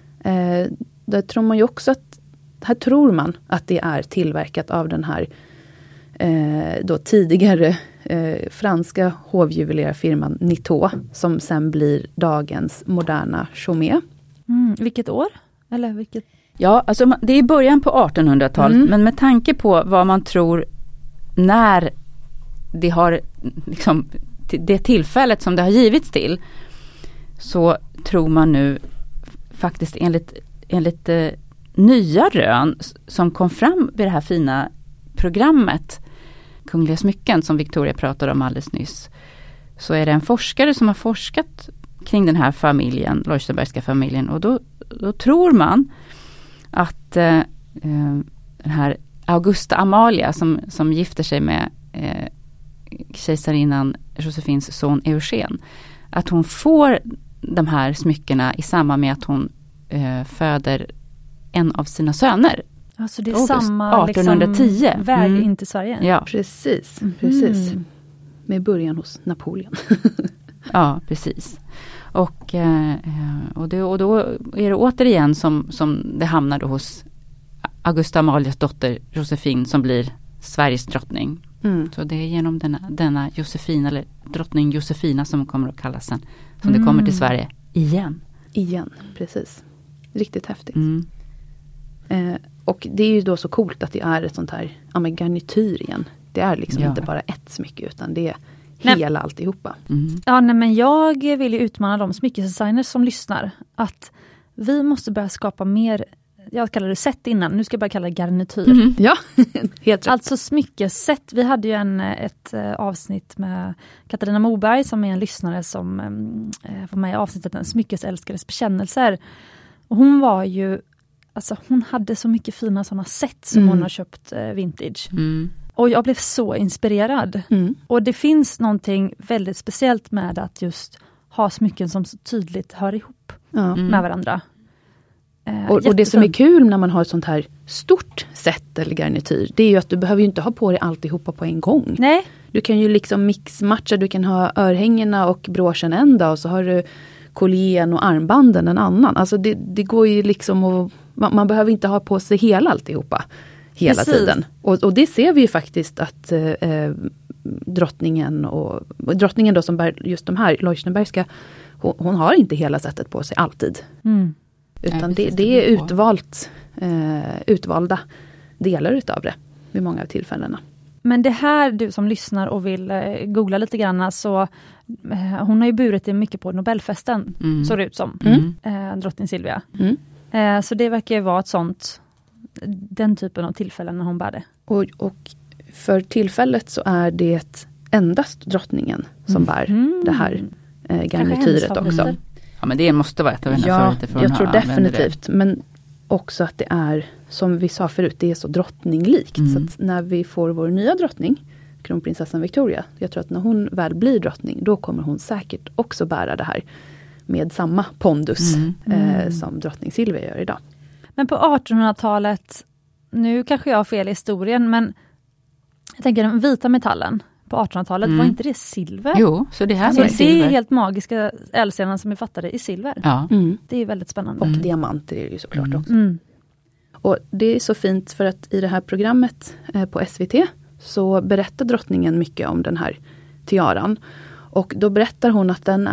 Där tror man ju också att, här tror man att det är tillverkat av den här då tidigare franska hovjuvelerarfirman Nitto, som sen blir dagens moderna Chaumet. Vilket år? Eller vilket? Ja, alltså det är början på 1800-talet, men med tanke på vad man tror när det har liksom, det tillfället som det har givits till, så tror man nu faktiskt enligt nya rön som kom fram vid det här fina programmet Kungliga smycken som Victoria pratade om alldeles nyss, så är det en forskare som har forskat kring den här familjen, Leuchtenbergska familjen, och då tror man att den här Augusta Amalia som gifter sig med kejsarinnan Josefins son Eugen, att hon får de här smyckena i samband med att hon föder en av sina söner. Alltså det är samma 1810. Liksom, väg in till Sverige. Ja. Precis. Med början hos Napoleon. Ja, precis. Och då är det återigen som det hamnar då hos Augusta Amalias dotter Josefin som blir Sveriges drottning. Så det är genom denna Josefin, eller drottning Josefina som kommer att kallas sen, som det kommer till Sverige igen. Igen, precis. Riktigt häftigt. Och det är ju då så coolt att det är ett sånt här garnityr igen. Det är liksom inte bara ett smycke utan det är hela alltihopa. Ja, men jag vill ju utmana de smyckesdesigners som lyssnar. Att vi måste börja skapa mer, jag kallade det set innan, nu ska jag bara kalla det garnityr. Ja, helt rätt. Alltså smyckeset. Vi hade ju ett avsnitt med Katarina Moberg som är en lyssnare som var med i avsnittet En smyckesälskares bekännelser. Och hon var ju, alltså hon hade så mycket fina sådana set som hon har köpt vintage. Och jag blev så inspirerad. Och det finns någonting väldigt speciellt med att just ha smycken som så tydligt hör ihop med varandra. Och det som är kul när man har ett sånt här stort set eller garnityr, det är ju att du behöver ju inte ha på dig alltihopa på en gång. Nej. Du kan ju liksom mixmatcha, du kan ha örhängena och broschen en dag och så har du kollén och armbanden en annan. Alltså det går ju liksom att, man behöver inte ha på sig hela alltihopa hela tiden. Och det ser vi ju faktiskt att drottningen då som bär just de här Leuchtenbergska, hon har inte hela sättet på sig alltid. Utan det är utvalda delar utav det vid många av tillfällena. Men det här, du som lyssnar och vill googla lite grann, så hon har ju burit det mycket på Nobelfesten, så det ut som, drottning Silvia. Så det verkar ju vara ett sånt, den typen av tillfällen när hon bär det. Och för tillfället så är det endast drottningen som bär det här garnityret också. Ja, men det måste vara ett av hennes favoriter. Ja, jag tror definitivt. Men också att det är, som vi sa förut, det är så drottninglikt. Så att när vi får vår nya drottning, kronprinsessan Victoria, jag tror att när hon väl blir drottning, då kommer hon säkert också bära det här med samma pondus som drottning Silvia gör idag. Men på 1800-talet, nu kanske jag har fel i historien, men jag tänker den vita metallen på 1800-talet, var inte det silver? Jo, så det här alltså, är silver. Det är helt magiska ädelstenar som är fattade i silver. Ja. Det är väldigt spännande. Och diamanter är det ju såklart också. Och det är så fint för att i det här programmet på SVT så berättar drottningen mycket om den här tiaran. Och då berättar hon att den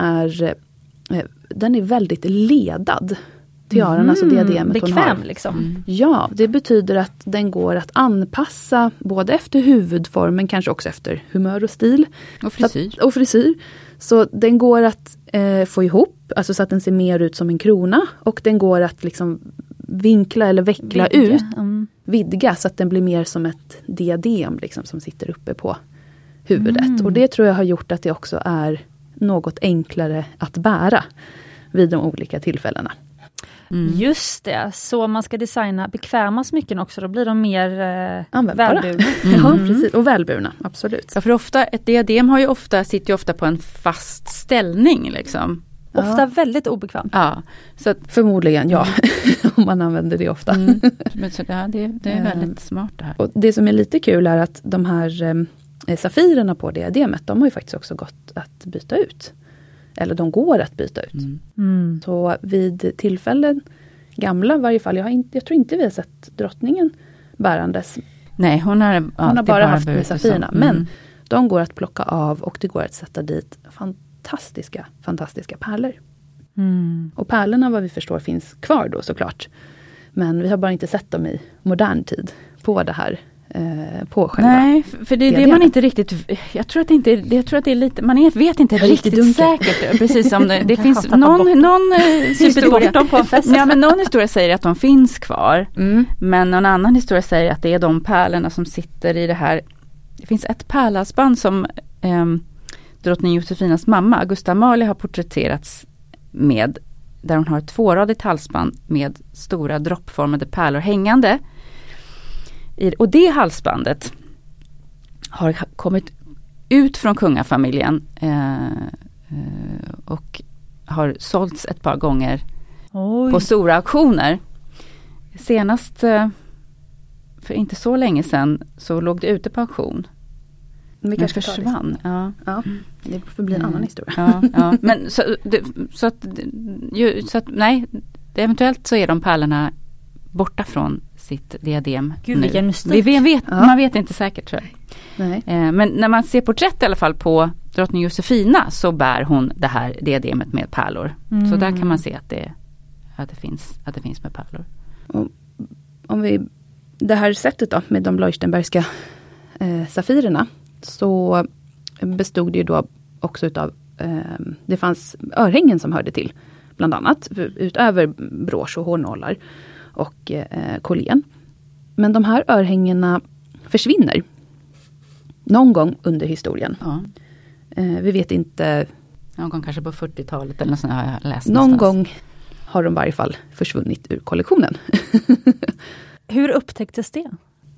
är väldigt ledad. Tiaran, alltså diademet hon har. Bekväm liksom. Ja, det betyder att den går att anpassa både efter huvudformen, kanske också efter humör och stil. Och frisyr. Så den går att få ihop, alltså så att den ser mer ut som en krona. Och den går att liksom vinkla eller veckla ut, vidga så att den blir mer som ett diadem liksom, som sitter uppe på huvudet. Och det tror jag har gjort att det också är något enklare att bära vid de olika tillfällena. Just det, så man ska designa bekväma smycken också, då blir de mer välburna. Ja, precis. Och välburna, absolut. Ja, för ofta, ett diadem sitter ju ofta på en fast ställning liksom. Ofta väldigt obekvämt. Ja, så att, förmodligen, ja. Om man använder det ofta. Men så det är väldigt smart det här. Och det som är lite kul är att de här safirerna på diademet, de har ju faktiskt också gått att byta ut. Eller de går att byta ut. Så vid tillfällen, gamla i varje fall, jag tror inte vi har sett drottningen bärandes. Nej, hon har bara haft med safirerna. Men de går att plocka av och det går att sätta dit fantastiska pärlor. Och pärlorna, vad vi förstår, finns kvar då såklart. Men vi har bara inte sett dem i modern tid på det här. På själva. Nej, för det är det man inte riktigt, jag tror att det är lite, man vet inte riktigt säkert, precis som det finns någon historia på en fest. Ja, men någon historia säger att de finns kvar, men någon annan historia säger att det är de pärlorna som sitter i det här. Det finns ett pärlhalsband som drottning Josefinas mamma Augusta Amalia har porträtterats med, där hon har ett tvåradigt halsband med stora droppformade pärlor hängande. Och det halsbandet har kommit ut från kungafamiljen och har sålts ett par gånger på stora auktioner. Senast för inte så länge sedan så låg det ute på auktion. Men försvann. Ja, det får bli en annan historia. Ja. Men så att nej, eventuellt så är de pärlorna borta från sitt diadem. Gud, vilken mystik. Man vet inte säkert, tror jag. Nej. Men när man ser porträtt i alla fall på drottning Josefina så bär hon det här diademet med pärlor. Så där kan man se att det finns med pärlor. Och det här sättet då med de Leuchtenbergska safirerna, så bestod det ju då också utav, det fanns örhängen som hörde till, bland annat, utöver brosch och hårnålar och kolen. Men de här örhängena försvinner någon gång under historien. Ja. Vi vet inte. Någon gång kanske på 40-talet eller så har jag läst. Någon någonstans. gång har de i varje fall försvunnit ur kollektionen. Hur upptäcktes det?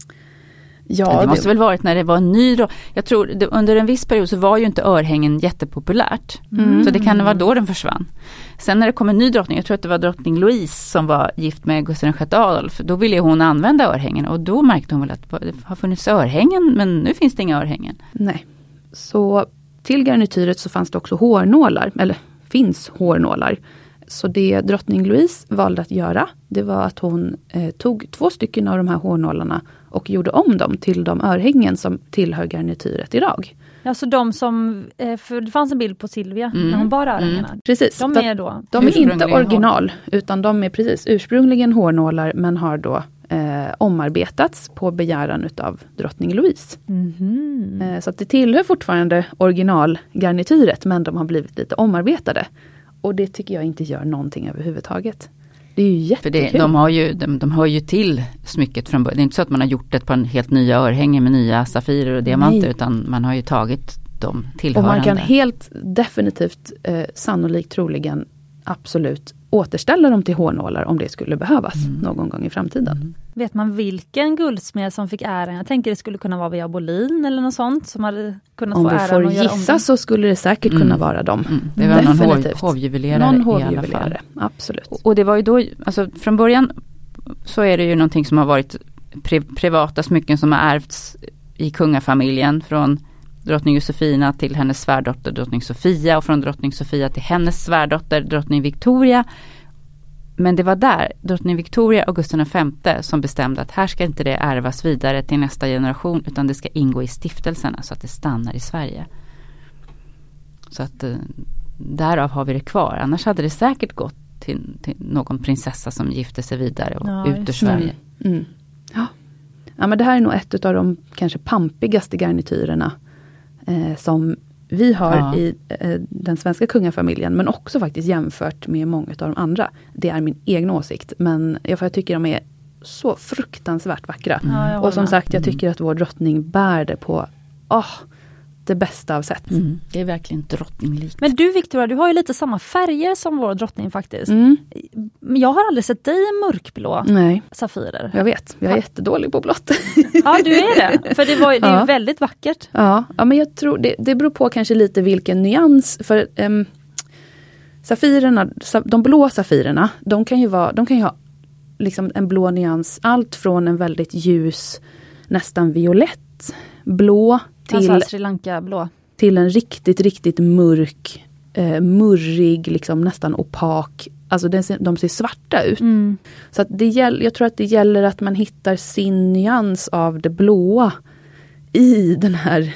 Ja, det måste väl varit när det var en ny. Jag tror under en viss period så var ju inte örhängen jättepopulärt. Så det kan vara då den försvann. Sen när det kom en ny drottning, jag tror att det var drottning Louise som var gift med Gustav VI Adolf. Då ville hon använda örhängen och då märkte hon väl att det har funnits örhängen, men nu finns det inga örhängen. Nej. Så till garnityret så fanns det också hårnålar, eller finns hårnålar. Så det drottning Louise valde att göra, det var att hon tog 2 stycken av de här hårnålarna och gjorde om dem till de örhängen som tillhör garnityret idag. Ja, så de som, för det fanns en bild på Silvia när hon bar örhängena. Precis. De är då? De är inte original, utan de är precis ursprungligen hårnålar, men har då omarbetats på begäran utav drottning Louise. Så att det tillhör fortfarande originalgarnityret, men de har blivit lite omarbetade. Och det tycker jag inte gör någonting överhuvudtaget. Det är ju jättekul. För de hör ju till smycket från början. Det är inte så att man har gjort ett par helt nya örhängen med nya safirer och diamanter. Nej. Utan man har ju tagit de tillhörande. Och man kan helt definitivt, sannolikt, troligen, absolut återställa dem till hårnålar om det skulle behövas någon gång i framtiden. Vet man vilken guldsmed som fick äran? Jag tänker det skulle kunna vara Via Bolin eller något sånt som hade kunnat få äran att göra om. Om vi får gissa så skulle det säkert kunna vara dem. Det var någon hovjuvelerare i alla fall. Absolut. Och det var ju då, alltså från början så är det ju någonting som har varit privata smycken som har ärvts i kungafamiljen från drottning Josefina till hennes svärdotter drottning Sofia och från drottning Sofia till hennes svärdotter drottning Victoria. Men det var där drottning Victoria och Gustav V som bestämde att här ska inte det ärvas vidare till nästa generation utan det ska ingå i stiftelserna så att det stannar i Sverige. Så att därav har vi det kvar. Annars hade det säkert gått till någon prinsessa som gifte sig vidare och ut ur Sverige. Ja, men det här är nog ett av de kanske pampigaste garnityrerna som vi har i den svenska kungafamiljen, men också faktiskt jämfört med många av de andra. Det är min egen åsikt, men jag tycker de är så fruktansvärt vackra. Och som sagt, jag tycker att vår drottning bär det på det bästa av sätt. Det är verkligen drottninglikt. Men du Victoria, du har ju lite samma färger som vår drottning faktiskt. Men jag har aldrig sett dig i mörkblå safirer. Jag vet, jag är jättedålig på blått. Ja, du är det. För det är väldigt vackert. Ja, men jag tror det beror på kanske lite vilken nyans. För safirerna, de blå safirerna, de kan ju ha liksom en blå nyans. Allt från en väldigt ljus, nästan violett blå till Sri Lanka blå. Till en riktigt, riktigt mörk, murrig, liksom nästan opak. Alltså de ser svarta ut. Så att jag tror att det gäller att man hittar sin nyans av det blåa i den här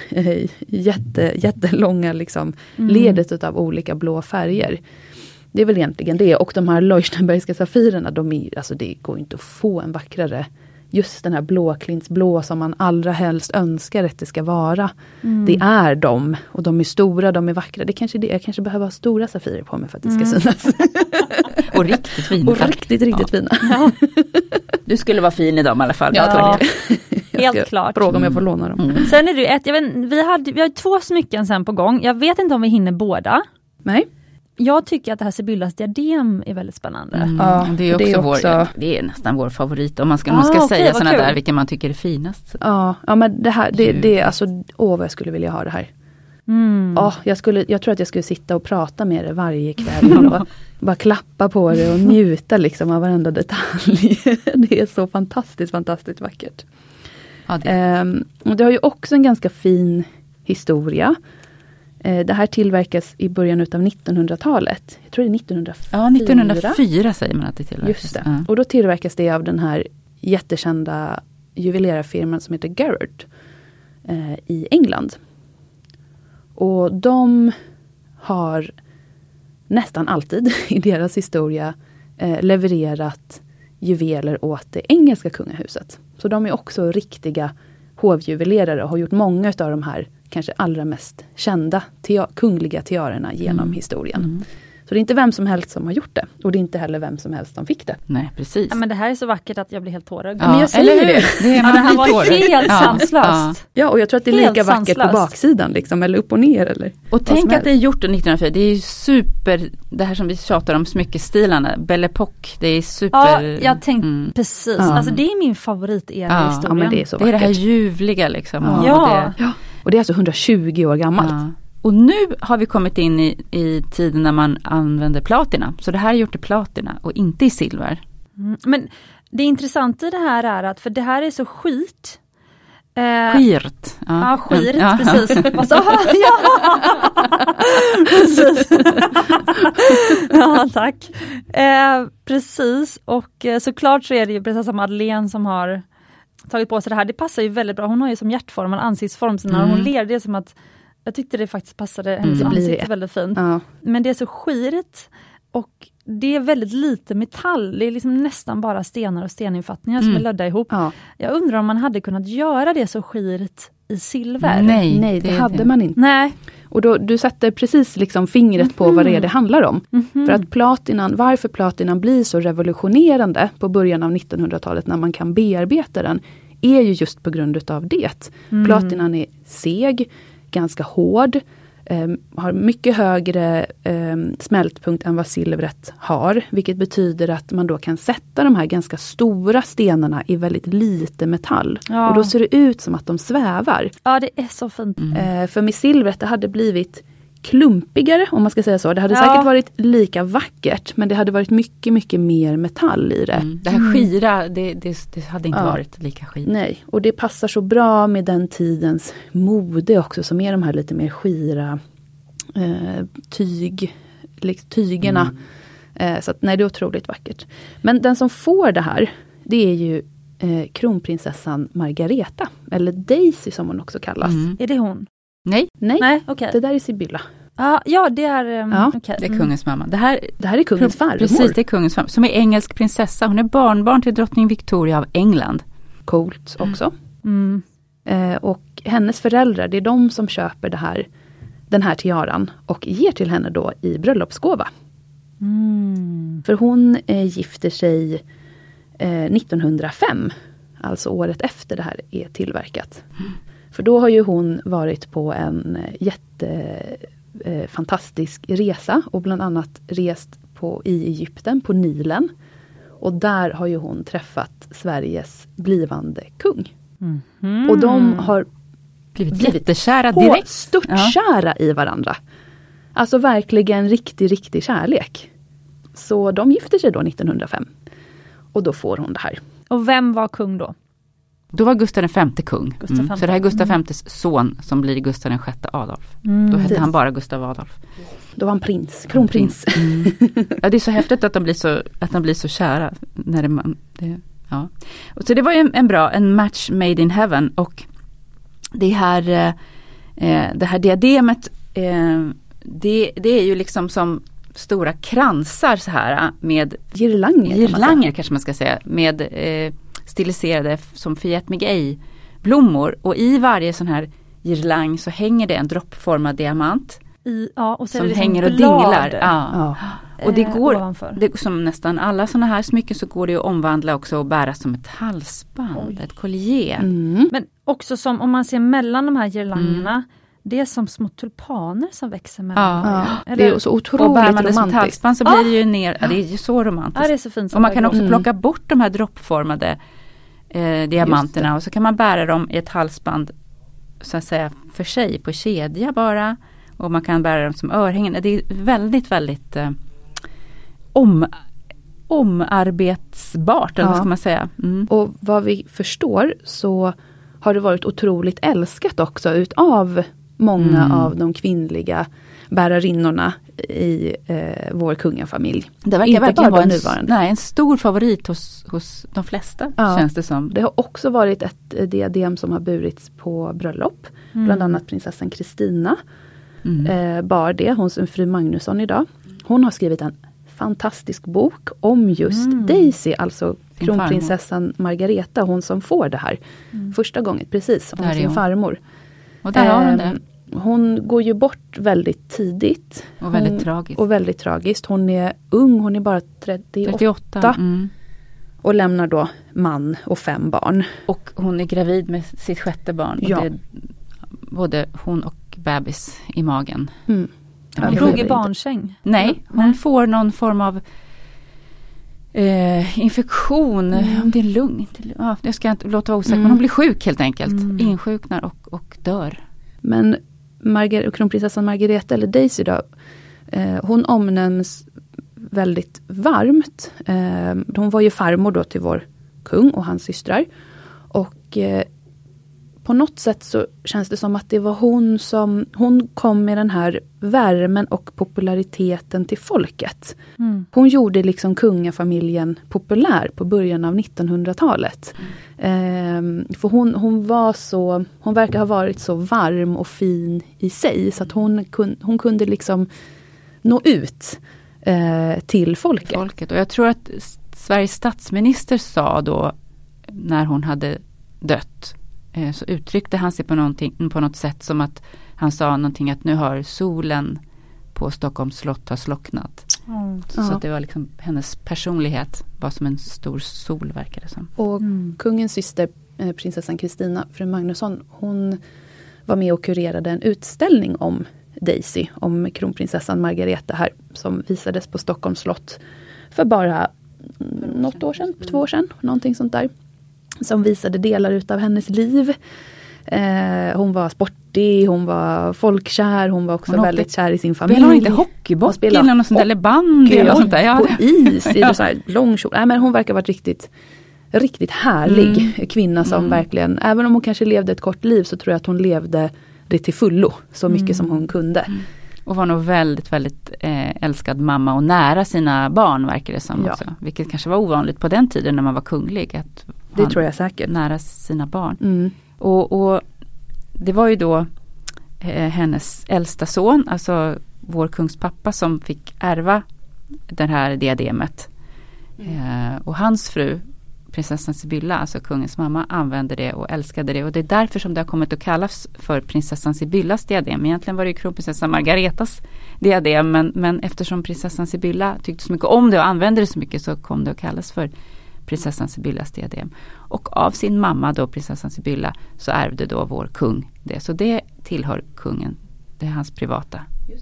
jättelånga liksom, ledet av olika blå färger. Det är väl egentligen det. Och de här Leuchtenbergska safirerna, det går inte att få en vackrare. Just den här blåklintsblå som man allra helst önskar att det ska vara. Det är de. Och de är stora, de är vackra. Jag kanske behöver ha stora safirer på mig för att det ska synas. Och riktigt fina. Och riktigt fina. Ja. Du skulle vara fin i dem i alla fall. Ja, helt klart. Fråga om jag får låna dem. Sen är det vi har 2 smycken sen på gång. Jag vet inte om vi hinner båda. Nej. Jag tycker att det här Sibyllas diadem är väldigt spännande. Det är också det är nästan vår favorit. Om man ska säga sådana där, vilken man tycker är finast. Ja, men det här, det är alltså, vad jag skulle vilja ha det här. Jag tror att jag skulle sitta och prata med det varje kväll och bara klappa på det och njuta liksom av varenda detalj. Det är så fantastiskt vackert. Ja, och det har ju också en ganska fin historia. Det här tillverkas i början av 1900-talet. Jag tror det är 1904. Ja, 1904 säger man att det tillverkas. Just det. Ja. Och då tillverkas det av den här jättekända juvelerarfirman som heter Garrett i England. Och de har nästan alltid i deras historia levererat juveler åt det engelska kungahuset. Så de är också riktiga hovjuvelerare och har gjort många av de här kanske allra mest kända kungliga tiarerna genom historien. Så det är inte vem som helst som har gjort det. Och det är inte heller vem som helst som fick det. Nej, precis. Ja, men det här är så vackert att jag blir helt tårögd. Ja, men jag säger det. Det här var helt sanslöst. Ja, och jag tror att det är helt lika vackert på baksidan liksom, eller upp och ner. Eller och tänk att det är gjort 1904. Det är ju super, det här som vi tjatar om, smyckestilarna. Belle Époque, det är super. Ja, jag tänkte precis. Alltså det är min favoritera i historien. Ja, men det är så vackert. Det är det här ljuvliga liksom. Och det är alltså 120 år gammalt. Ja. Och nu har vi kommit in i tiden när man använder platina. Så det här är gjort i platina och inte i silver. Men det intressanta i det här är att, för det här är så skit. Skirt. Ja, skirt, precis. Vad sa jag? Ja, precis. Ja, tack. Precis, och såklart så är det ju prinsessa Madeleine som har tagit på sig det här. Det passar ju väldigt bra. Hon har ju som hjärtform, ansiktsform, så när hon ler, det är som att jag tyckte det faktiskt passade hennes ansikte väldigt fint. Ja. Men det är så skirt och det är väldigt lite metall. Det är liksom nästan bara stenar och steninfattningar som är lödda ihop. Ja. Jag undrar om man hade kunnat göra det så skirt i silver. Nej, det hade man inte. Nej. Och då, du sätter precis liksom fingret på vad det handlar om. För att varför platinan blir så revolutionerande på början av 1900-talet när man kan bearbeta den är ju just på grund utav det. Platinan är seg, ganska hård, har mycket högre smältpunkt än vad silvret har, vilket betyder att man då kan sätta de här ganska stora stenarna i väldigt lite metall. Ja. Och då ser det ut som att de svävar. Ja, det är så fint. För med silvret det hade blivit klumpigare, om man ska säga så. Det hade säkert varit lika vackert, men det hade varit mycket, mycket mer metall i det. Det här skira, det hade inte varit lika skira. Nej, och det passar så bra med den mode också, som är de här lite mer skira tygerna. Så att, nej, det är otroligt vackert. Men den som får det här, det är ju kronprinsessan Margareta, eller Daisy som hon också kallas. Är det hon? Nej, okay. Det där är Sibylla. Ja, det är okay. Det är kungens mamma. Det här är kungens farmor. Precis, det är kungens farmor. Som är engelsk prinsessa. Hon är barnbarn till drottning Victoria av England. Coolt också. Och hennes föräldrar, det är de som köper den här tiaran och ger till henne då i bröllopsgåva. För hon gifter sig 1905. Alltså året efter det här är tillverkat. För då har ju hon varit på en fantastisk resa och bland annat rest i Egypten på Nilen. Och där har ju hon träffat Sveriges blivande kung. Och de har blivit jättekära direkt. Störtkära i varandra. Alltså verkligen riktig kärlek. Så de gifter sig då 1905. Och då får hon det här. Och vem var kung då? Då var Gustav V kung. Så det här är Gustav Vs son som blir Gustav VI Adolf. Då hette han bara Gustav Adolf. Då var han kronprins. Ja, det är så häftigt att de blir så kära. Och så det var ju en match made in heaven. Och det här diademet, det är ju liksom som stora kransar så här med girlanger kanske man ska säga, med stiliserade som Fiat Miguel-blommor, och i varje sån här girlang så hänger det en droppformad diamant och så som det hänger och dinglar. Och det går, som nästan alla såna här smycken, så går det att omvandla också och bära som ett halsband, ett collier. Men också som om man ser mellan de här girlangerna, det är som små tulpaner som växer mellan. Det är så otroligt och bär man det romantiskt. som ett halsband så blir det ju ner, det är ju så romantiskt. Det är så fint. Och man kan också plocka bort de här droppformade diamanterna, och så kan man bära dem i ett halsband så att säga för sig, på kedja bara, och man kan bära dem som örhängen. Det är väldigt, väldigt omarbetsbart, eller vad ska man säga. Och vad vi förstår så har det varit otroligt älskat också utav många av de kvinnliga bärarinnorna i vår kungafamilj. Det verkar verkligen vara en stor favorit hos de flesta, känns det som. Det har också varit ett diadem som har burits på bröllop. Bland annat prinsessan Kristina bar det, hon som fru Magnusson idag. Hon har skrivit en fantastisk bok om just Daisy, alltså kronprinsessan Margareta, hon som får det här första gången, precis, om sin farmor. Och där har hon det. Hon går ju bort väldigt tidigt. Och väldigt tragiskt. Och väldigt tragiskt. Hon är ung, hon är bara 38. Och lämnar då man och 5 barn. Och hon är gravid med sitt 6:e barn. Ja. Och det är både hon och bebis i magen. Hon låg i barnsäng. Nej, hon får någon form av infektion. Om det är lugn. Ja, jag ska inte låta vara osäker. Men hon blir sjuk helt enkelt. Insjuknar och dör. Men kronprinsessan Margareta, eller Daisy då, hon omnämns väldigt varmt. Hon var ju farmor då till vår kung och hans systrar. Och på något sätt så känns det som att det var hon kom med den här värmen och populariteten till folket. Hon gjorde liksom kungafamiljen populär på början av 1900-talet. För hon verkar ha varit så varm och fin i sig, så att hon kunde liksom nå ut till folket. Och jag tror att Sveriges statsminister sa då, när hon hade dött, så uttryckte han sig på något sätt som att han sa någonting att nu har solen på Stockholms slott har slocknat. Så att det var liksom hennes personlighet var som en stor sol, verkade det som. Och kungens syster, prinsessan Kristina, fru Magnusson, hon var med och kurerade en utställning om Daisy, om kronprinsessan Margareta här, som visades på Stockholms slott för bara något år sedan, 2 år sedan, någonting sånt där. Som visade delar utav hennes liv. Hon var sportig, hon var folkkär, hon var också väldigt kär i sin familj. Spelade hon inte hockeybock eller något sånt där, eller bandy eller sånt där? På is, i så här lång kjol. Nej, men hon verkar ha varit riktigt härlig kvinna som verkligen, även om hon kanske levde ett kort liv, så tror jag att hon levde det till fullo, så mycket som hon kunde. Och var nog väldigt, väldigt älskad mamma och nära sina barn, verkar det som också. Vilket kanske var ovanligt på den tiden när man var kunglig. Att det tror jag säkert. Nära sina barn. Och det var ju då hennes äldsta son, alltså vår kungs pappa, som fick ärva det här diademet. Och hans fru, prinsessan Sibylla, alltså kungens mamma, använde det och älskade det. Och det är därför som det har kommit att kallas för prinsessan Sibyllas diadem. Egentligen var det ju kronprinsessan Margaretas diadem, men eftersom prinsessan Sibylla tyckte så mycket om det och använde det så mycket, så kom det att kallas för prinsessan Sibyllas diadem. Och av sin mamma då, prinsessan Sibylla, så ärvde då vår kung det. Så det tillhör kungen. Det är hans privata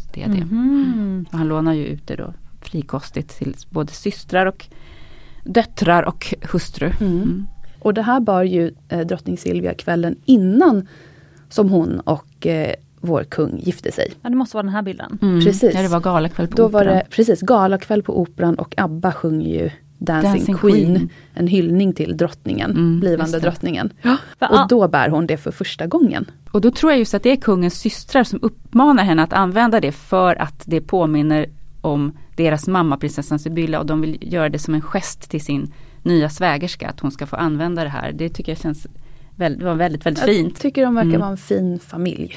diadem. Och han lånar ju ut det då frikostigt till både systrar och döttrar och hustru. Och det här bar ju drottning Silvia kvällen innan som hon och vår kung gifte sig. Ja, det måste vara den här bilden. Precis. Ja, det var galakväll på Då operan. var det precis galakväll på operan, och ABBA sjunger ju Dancing Queen. En hyllning till drottningen, blivande drottningen. Och då bär hon det för första gången. Och då tror jag just att det är kungens systrar som uppmanar henne att använda det, för att det påminner om deras mamma, prinsessan Sibylla, och de vill göra det som en gest till sin nya svägerska, att hon ska få använda det här. Det tycker jag känns var väldigt, väldigt fint. Jag tycker de verkar vara en fin familj.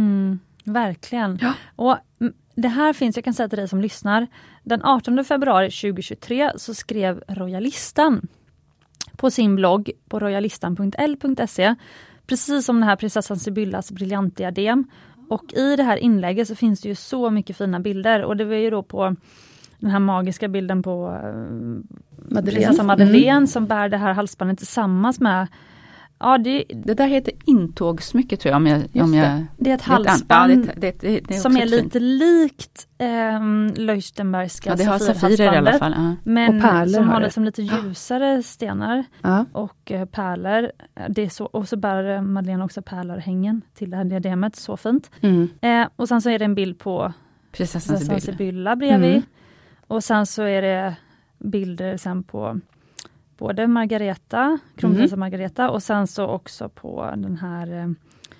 Verkligen. Ja. Och det här finns, jag kan säga till dig som lyssnar, den 18 februari 2023 så skrev Royalistan på sin blogg på royalistan.l.se precis som den här prinsessan Sibyllas briljantdiadem. Och i det här inlägget så finns det ju så mycket fina bilder, och det var ju då på den här magiska bilden på prinsessan Madeleine som bär det här halsbandet tillsammans med. Ja, det där heter intågsmycket, tror jag. Det är ett halsband som är lite likt Leuchtenbergska det har safirer i alla fall. Men och pärlor som har liksom lite ljusare stenar och pärlor. Det är så, och så bär Madeleine också pärlörhängen till det här diademet, så fint. Och sen så är det en bild på prinsessan Sibylla bredvid. Och sen så är det bilder sen på både Margareta, kronprinsessan Margareta, och sen så också på den här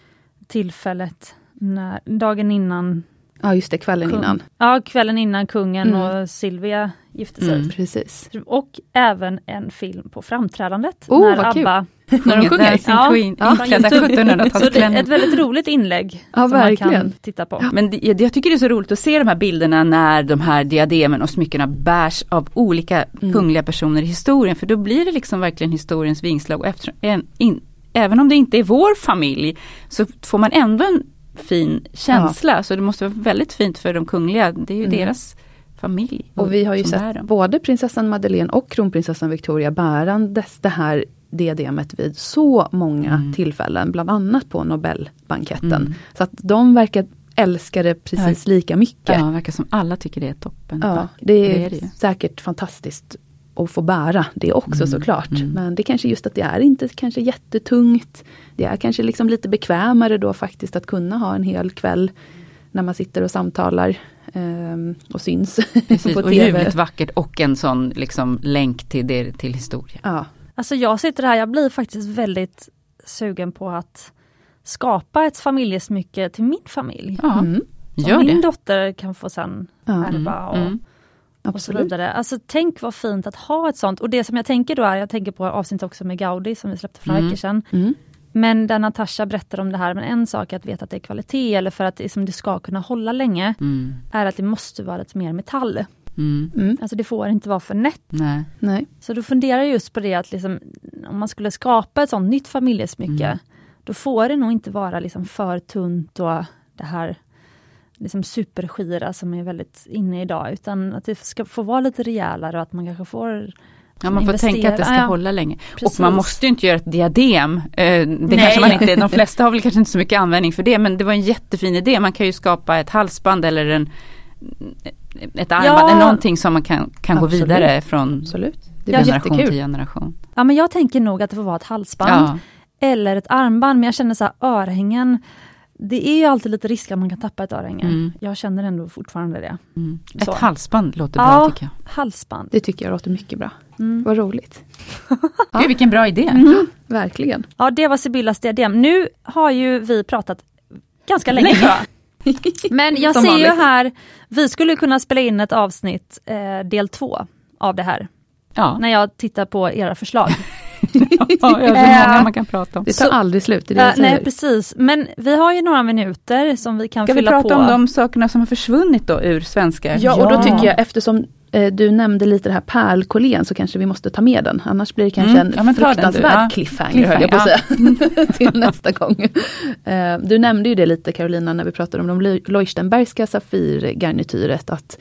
tillfället dagen innan. Ja, just det, kvällen innan. Ja, kvällen innan kungen och Silvia gifte sig. Precis. Och även en film på framträdandet när ABBA När de sjunger? Sin Queen, iklädda 1700-talskläder. Så det är ett väldigt roligt inlägg som verkligen. man kan titta på. Men jag tycker det är så roligt att se de här bilderna när de här diademen och smyckena bärs av olika kungliga personer i historien. För då blir det liksom verkligen historiens vingslag. Och även om det inte är vår familj så får man ändå en fin känsla. Så det måste vara väldigt fint för de kungliga. Det är ju deras familj. Och vi har ju sett både prinsessan Madeleine och kronprinsessan Victoria bärandes det här diademet vid så många tillfällen, bland annat på Nobelbanketten. Så att de verkar älska det precis lika mycket. Ja, verkar som alla tycker det är toppen. Ja, det är säkert fantastiskt att få bära det också såklart. Men det är kanske just att det är inte kanske jättetungt. Det är kanske liksom lite bekvämare då faktiskt att kunna ha en hel kväll när man sitter och samtalar och syns Precis, på och TV. ljuvligt vackert och en sån liksom länk till historia. Ja. Alltså jag sitter här, jag blir faktiskt väldigt sugen på att skapa ett familjesmycke till min familj. Ja, gör och min det. dotter kan få sen ärva och så vidare. Alltså tänk vad fint att ha ett sånt. Och det som jag tänker då är, jag tänker på avsnitt också med Gaudi som vi släppte för några veckor sedan. Men där Natasha berättar om det här, men en sak är att veta att det är kvalitet eller för att det ska kunna hålla länge är att det måste vara lite mer metall. Alltså det får inte vara för nätt. Nej. Så då funderar jag just på det att liksom, om man skulle skapa ett sånt nytt familjesmycke då får det nog inte vara liksom för tunt och det här liksom superskira som är väldigt inne idag, utan att det ska få vara lite rejälare och att man kanske får man får tänka att det ska hålla länge. Precis. Och man måste ju inte göra ett diadem. Det kanske man inte, de flesta har väl kanske inte så mycket användning för det, men det var en jättefin idé. Man kan ju skapa ett halsband eller ett armband, någonting som man kan gå vidare från generation till generation. Ja, men jag tänker nog att det får vara ett halsband eller ett armband, men jag känner så här, örhängen, det är ju alltid lite risk att man kan tappa ett örhänge. Jag känner ändå fortfarande det. Ett halsband låter bra tycker jag. Halsband. Det tycker jag låter mycket bra. Vad roligt. Gud, vilken bra idé. Verkligen. Ja, det var Sibyllas diadem. Nu har ju vi pratat ganska länge tror jag. Men jag ser ju här, vi skulle kunna spela in ett avsnitt, del 2 av det här. Ja. När jag tittar på era förslag. Det är många man kan prata om. Det tar aldrig slut i det nej, precis. Men vi har ju några minuter som vi kan fylla på. Ska vi prata om de sakerna som har försvunnit då ur svenska? Ja, och då tycker jag, eftersom du nämnde lite det här pärlkollén, så kanske vi måste ta med den. Annars blir det kanske en fruktansvärd cliffhanger, höll jag på att säga, till nästa gång. Du nämnde ju det lite, Carolina, när vi pratade om de Leuchtenbergska safirgarnityret, att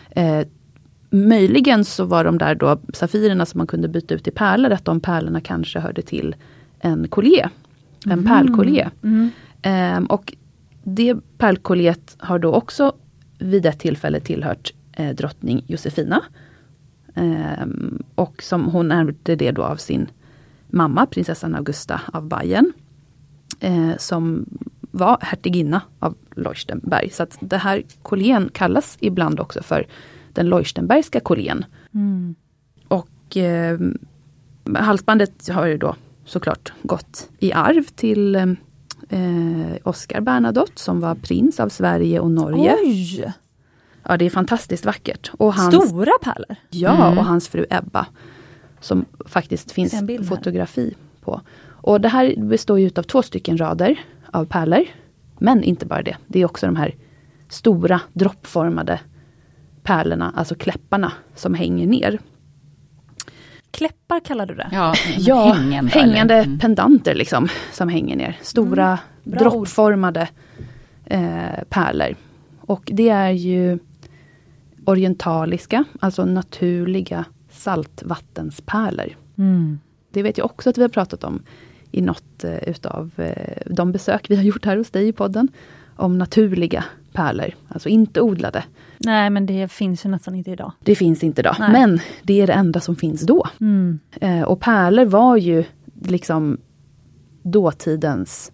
möjligen så var de där då safirerna som man kunde byta ut i pärlor, att de pärlorna kanske hörde till en collier, en pärlkollier. Och det pärlkolliet har då också vid ett tillfälle tillhört drottning Josefina. Och som hon ärvde det då av sin mamma, prinsessan Augusta av Bayern. Som var hertiginna av Leuchtenberg. Så att det här kollien kallas ibland också för den Leuchtenbergska kollien. Och halsbandet har ju då såklart gått i arv till Oscar Bernadotte, som var prins av Sverige och Norge. Oj! Ja, det är fantastiskt vackert. Och stora pärlor? Ja, och hans fru Ebba, som faktiskt finns fotografi på. Och det här består ju av 2 stycken rader av pärlor. Men inte bara det. Det är också de här stora droppformade pärlorna, alltså kläpparna, som hänger ner. Kläppar kallar du det? Ja, hängande pendanter liksom, som hänger ner. Stora droppformade pärlor. Och det är ju orientaliska, alltså naturliga saltvattenspärlor. Det vet jag också att vi har pratat om i något utav de besök vi har gjort här hos dig i podden. Om naturliga pärlor, alltså inte odlade. Nej, men det finns ju nästan inte idag. Det finns inte idag, men det är det enda som finns då. Och pärlor var ju liksom dåtidens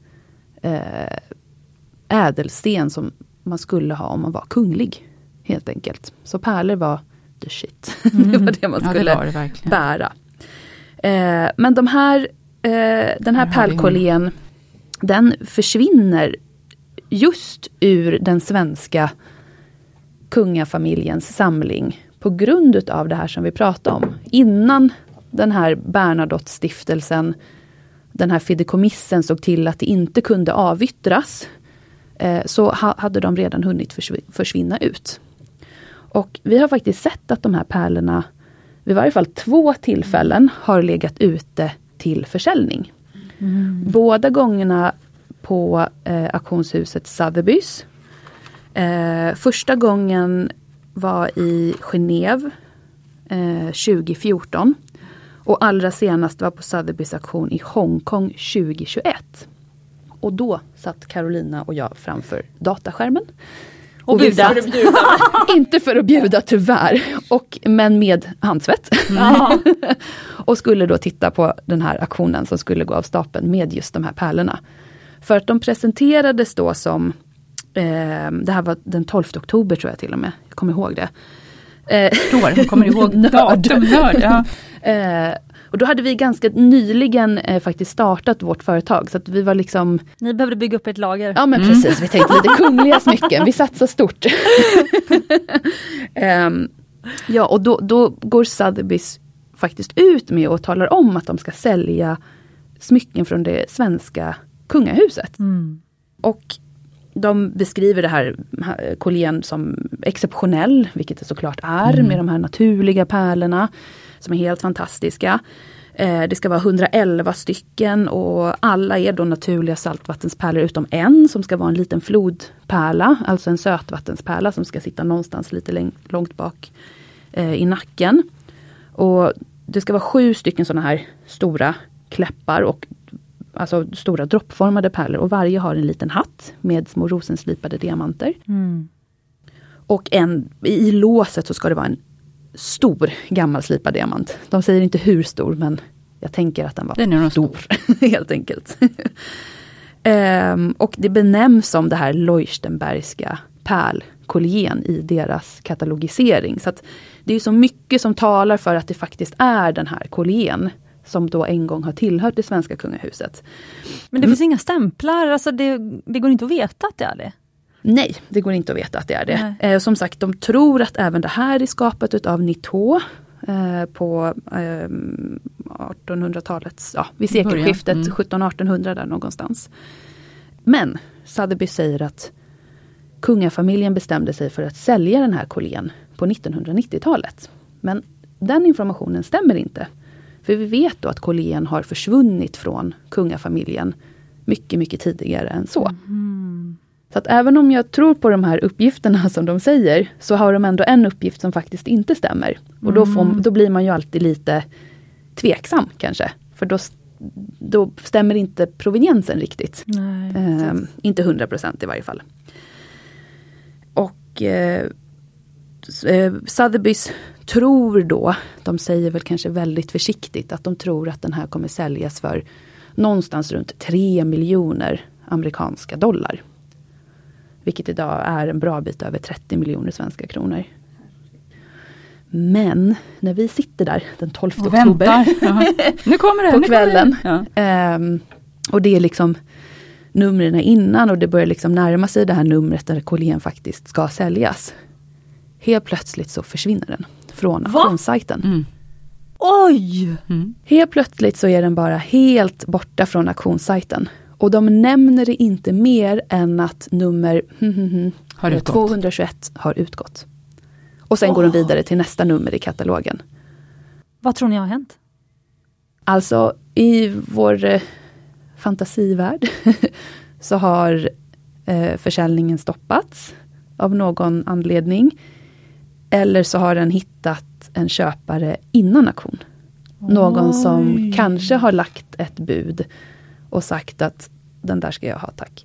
ädelsten som man skulle ha om man var kunglig, helt enkelt. Så pärlor var the shit. Det var det man skulle bära. Men den här pärlkollén, den försvinner just ur den svenska kungafamiljens samling på grund av det här som vi pratade om. Innan den här Bernadotte-stiftelsen den här fideikommissen såg till att det inte kunde avyttras, så hade de redan hunnit försvinna ut. Och vi har faktiskt sett att de här pärlorna vid varje fall 2 tillfällen har legat ute till försäljning. Båda gångerna på auktionshuset Sotheby's. Första gången var i Genève 2014. Och allra senast var på Sotheby's auktion i Hongkong 2021. Och då satt Carolina och jag framför dataskärmen. Och bjuda. Inte för att bjuda tyvärr, men med handsvett. Och skulle då titta på den här auktionen som skulle gå av stapeln med just de här pärlorna. För att de presenterades då som, det här var den 12 oktober tror jag till och med, jag kommer ihåg det. Jag kommer ihåg datum. Ja. Och då hade vi ganska nyligen faktiskt startat vårt företag. Så att vi var liksom... Ni behövde bygga upp ett lager. Ja men precis, vi tänkte lite kungliga smycken. Vi satsar stort. Ja, och då går Sotheby's faktiskt ut med och talar om att de ska sälja smycken från det svenska kungahuset. Och de beskriver det här kollén som exceptionell, vilket det såklart är, med de här naturliga pärlorna som är helt fantastiska. Det ska vara 111 stycken och alla är då naturliga saltvattenspärlor utom en som ska vara en liten flodpärla, alltså en sötvattenspärla som ska sitta någonstans lite långt bak i nacken. Och det ska vara 7 stycken sådana här stora kläppar och alltså stora droppformade pärlor och varje har en liten hatt med små rosenslipade diamanter. Och i låset så ska det vara en stor gammal slipad diamant. De säger inte hur stor, men jag tänker att den var stor helt enkelt. Och det benämns som det här Leuchtenbergska pärlkollén i deras katalogisering. Så att det är så mycket som talar för att det faktiskt är den här kollén som då en gång har tillhört det svenska kungahuset. Men det finns inga stämplar, alltså det går inte att veta att det är det? Nej, det går inte att veta att det är det. Som sagt, de tror att även det här är skapat utav Nitto på 1800-talets, vid sekelskiftet, 1700-1800 där någonstans. Men Sotheby's säger att kungafamiljen bestämde sig för att sälja den här kollén på 1990-talet. Men den informationen stämmer inte. För vi vet då att kollén har försvunnit från kungafamiljen mycket, mycket tidigare än så. Så att även om jag tror på de här uppgifterna som de säger, så har de ändå en uppgift som faktiskt inte stämmer. Och då blir man ju alltid lite tveksam kanske. För då stämmer inte proveniensen riktigt. Inte 100% i varje fall. Och Sotheby's tror då, de säger väl kanske väldigt försiktigt, att de tror att den här kommer säljas för någonstans runt 3 miljoner amerikanska dollar. Vilket idag är en bra bit över 30 miljoner svenska kronor. Men när vi sitter där den 12 oktober nu kommer det, på kvällen. Och det är liksom numren innan och det börjar liksom närma sig det här numret där kollén faktiskt ska säljas. Helt plötsligt så försvinner den från auktionssajten. Oj! Helt plötsligt så är den bara helt borta från auktionssajten. Och de nämner det inte mer än att nummer 221 har utgått. Och sen går de vidare till nästa nummer i katalogen. Vad tror ni har hänt? Alltså i vår fantasivärld så har försäljningen stoppats av någon anledning. Eller så har den hittat en köpare innan auktion. Någon som kanske har lagt ett bud och sagt att den där ska jag ha, tack.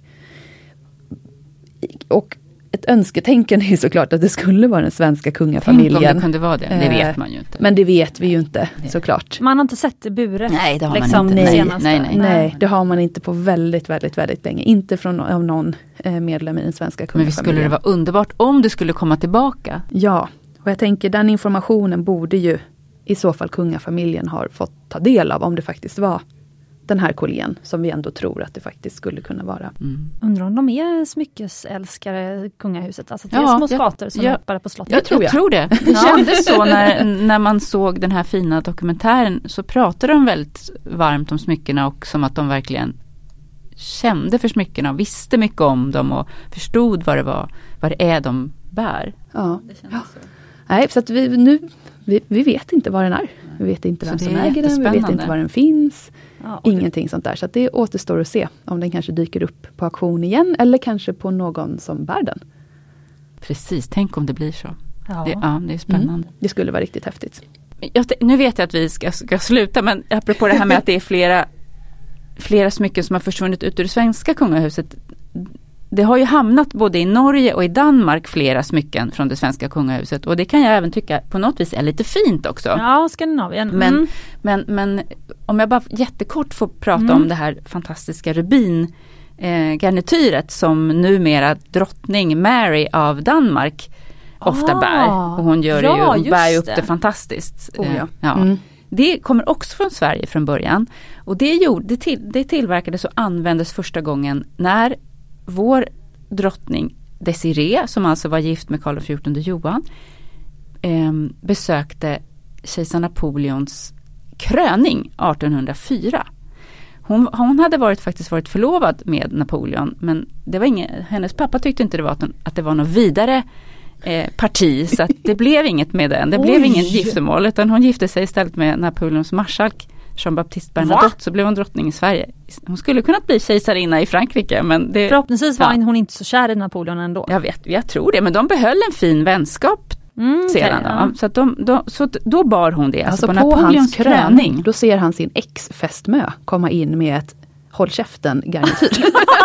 Och ett önsketänkande är såklart att det skulle vara den svenska kungafamiljen. Tänk om det kunde vara det, det vet man ju inte. Men det vet vi ju inte, såklart. Man har inte sett det buret. Nej, det har liksom man inte. Nej, det har man inte på väldigt, väldigt, väldigt länge. Inte av någon medlem i den svenska kungafamiljen. Men visst skulle det vara underbart om det skulle komma tillbaka? Ja, och jag tänker den informationen borde ju i så fall kungafamiljen har fått ta del av om det faktiskt var den här kollén som vi ändå tror att det faktiskt skulle kunna vara. Undrar om de är smyckesälskare, kungahuset. Alltså det är små skator som hoppar på slottet. Jag tror det. Det kändes så när man såg den här fina dokumentären, så pratade de väldigt varmt om smyckena och som att de verkligen kände för smyckena och visste mycket om dem och förstod vad det är de bär. Ja. Nej, så att vi vet inte vad den är. Vi vet inte vem som äger den, vi vet inte var den finns. Ingenting sånt där. Så att det återstår att se om den kanske dyker upp på auktion igen eller kanske på någon som bär den. Precis, tänk om det blir så. Det är spännande. Det skulle vara riktigt häftigt. Nu vet jag att vi ska sluta, men apropå det här med att det är flera smycken som har försvunnit ut ur det svenska kungahuset. Det har ju hamnat både i Norge och i Danmark flera smycken från det svenska kungahuset. Och det kan jag även tycka på något vis är lite fint också. Ja, Skandinavien. Men om jag bara jättekort får prata om det här fantastiska rubingarnityret som numera drottning Mary av Danmark ofta bär. Och hon bär upp det fantastiskt. Det kommer också från Sverige från början. Och det tillverkades och användes första gången när vår drottning Desirée, som alltså var gift med Karl XIV Johan, besökte kejsar Napoleons kröning 1804. Hon hade faktiskt varit förlovad med Napoleon, men det var hennes pappa tyckte inte att det var något vidare parti, så att det blev inget med den. Det blev ingen giftermål, utan hon gifte sig istället med Napoleons marskalk Jean-Baptiste Bernadotte, så blev hon drottning i Sverige. Hon skulle kunnat bli kejsarinna i Frankrike, men förhoppningsvis var hon inte så kär i Napoleon ändå. Jag tror det, men de behöll en fin vänskap sedan. Så att då bar hon det. Alltså på Napoleons kröning, då ser han sin ex-fästmö komma in med ett håll käften-garnityr.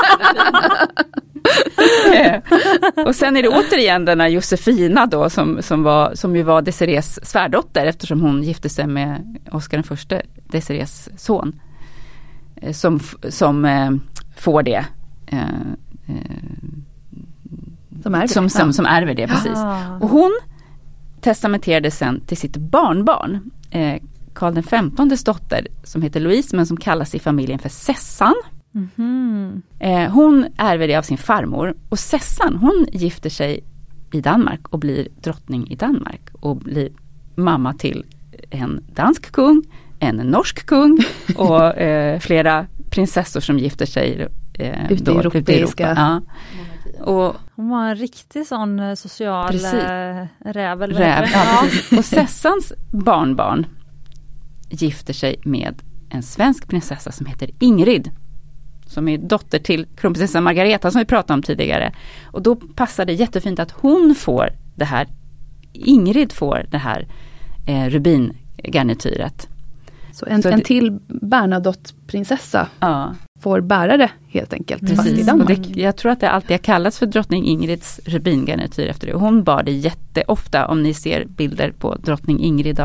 Och sen är det återigen den här Josefina då som ju var Desirées svärdotter, eftersom hon gifte sig med Oscar I, Desirées son, som får det som ärver det, precis. Och hon testamenterade sen till sitt barnbarn Karl XV:s dotter, som heter Louise, men som kallas i familjen för Sessan. Hon ärver det av sin farmor, och Sessan, hon gifter sig i Danmark och blir drottning i Danmark och blir mamma till en dansk kung, en norsk kung och flera prinsessor som gifter sig ute i europeiska. Ja. Och hon var en riktig sån social räv. Och Sessans barnbarn gifter sig med en svensk prinsessa som heter Ingrid, som är dotter till kronprinsessan Margareta som vi pratade om tidigare. Och då passar det jättefint att hon får det här, Ingrid får det här rubingarnityret. Så en till Bernadotte-prinsessa får bära det helt enkelt. Precis. Fast i Danmark. Och jag tror att det alltid har kallats för drottning Ingrids rubingarnityr efter det. Och hon bar det jätteofta, om ni ser bilder på drottning Ingrid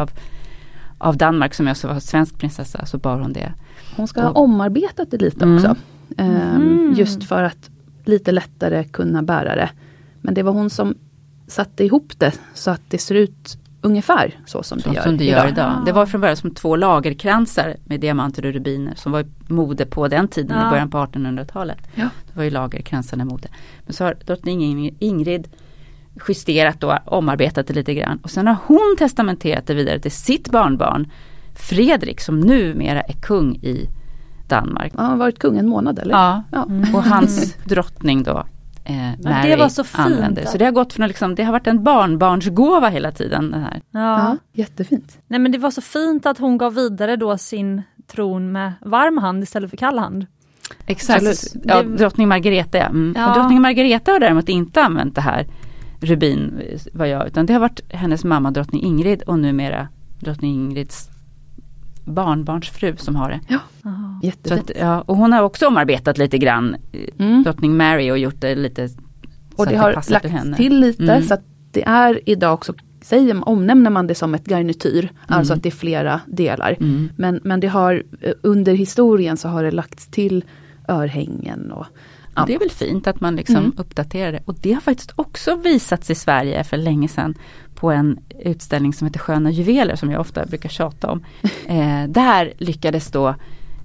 av Danmark, som också var svensk prinsessa, så bar hon det. Hon ska ha omarbetat det lite också. Just för att lite lättare kunna bära det. Men det var hon som satte ihop det så att det ser ut ungefär så som det gör idag. Det var från början som 2 lagerkransar med diamanter och rubiner som var mode på den tiden, i början på 1800-talet. Ja. Det var ju lagerkransarna mode. Men så har drottning Ingrid justerat och omarbetat det lite grann. Och sen har hon testamenterat det vidare till sitt barnbarn Fredrik, som numera är kung i Danmark. Han har varit kung en månad, eller? Ja. Och hans drottning då Mary, det var så fint använde. Så det har gått från det har varit en barnbarnsgåva hela tiden, det här. Ja, jättefint. Nej, men det var så fint att hon gav vidare då sin tron med varm hand istället för kall hand. Exakt. Ja, drottning Margareta. Och drottning Margareta har däremot inte använt det här rubin, utan det har varit hennes mamma drottning Ingrid och numera drottning Ingrids barnbarnsfru som har det. Ja, jättefint. Så att, och hon har också omarbetat lite grann drottning Mary och gjort det lite så och det har lagts till lite så att det är idag också, omnämner man det som ett garnityr, alltså att det är flera delar. Men det har under historien så har det lagts till örhängen och det är väl fint att man liksom uppdaterar det. Och det har faktiskt också visats i Sverige för länge sedan på en utställning som heter Sköna juveler, som jag ofta brukar tjata om. Där lyckades då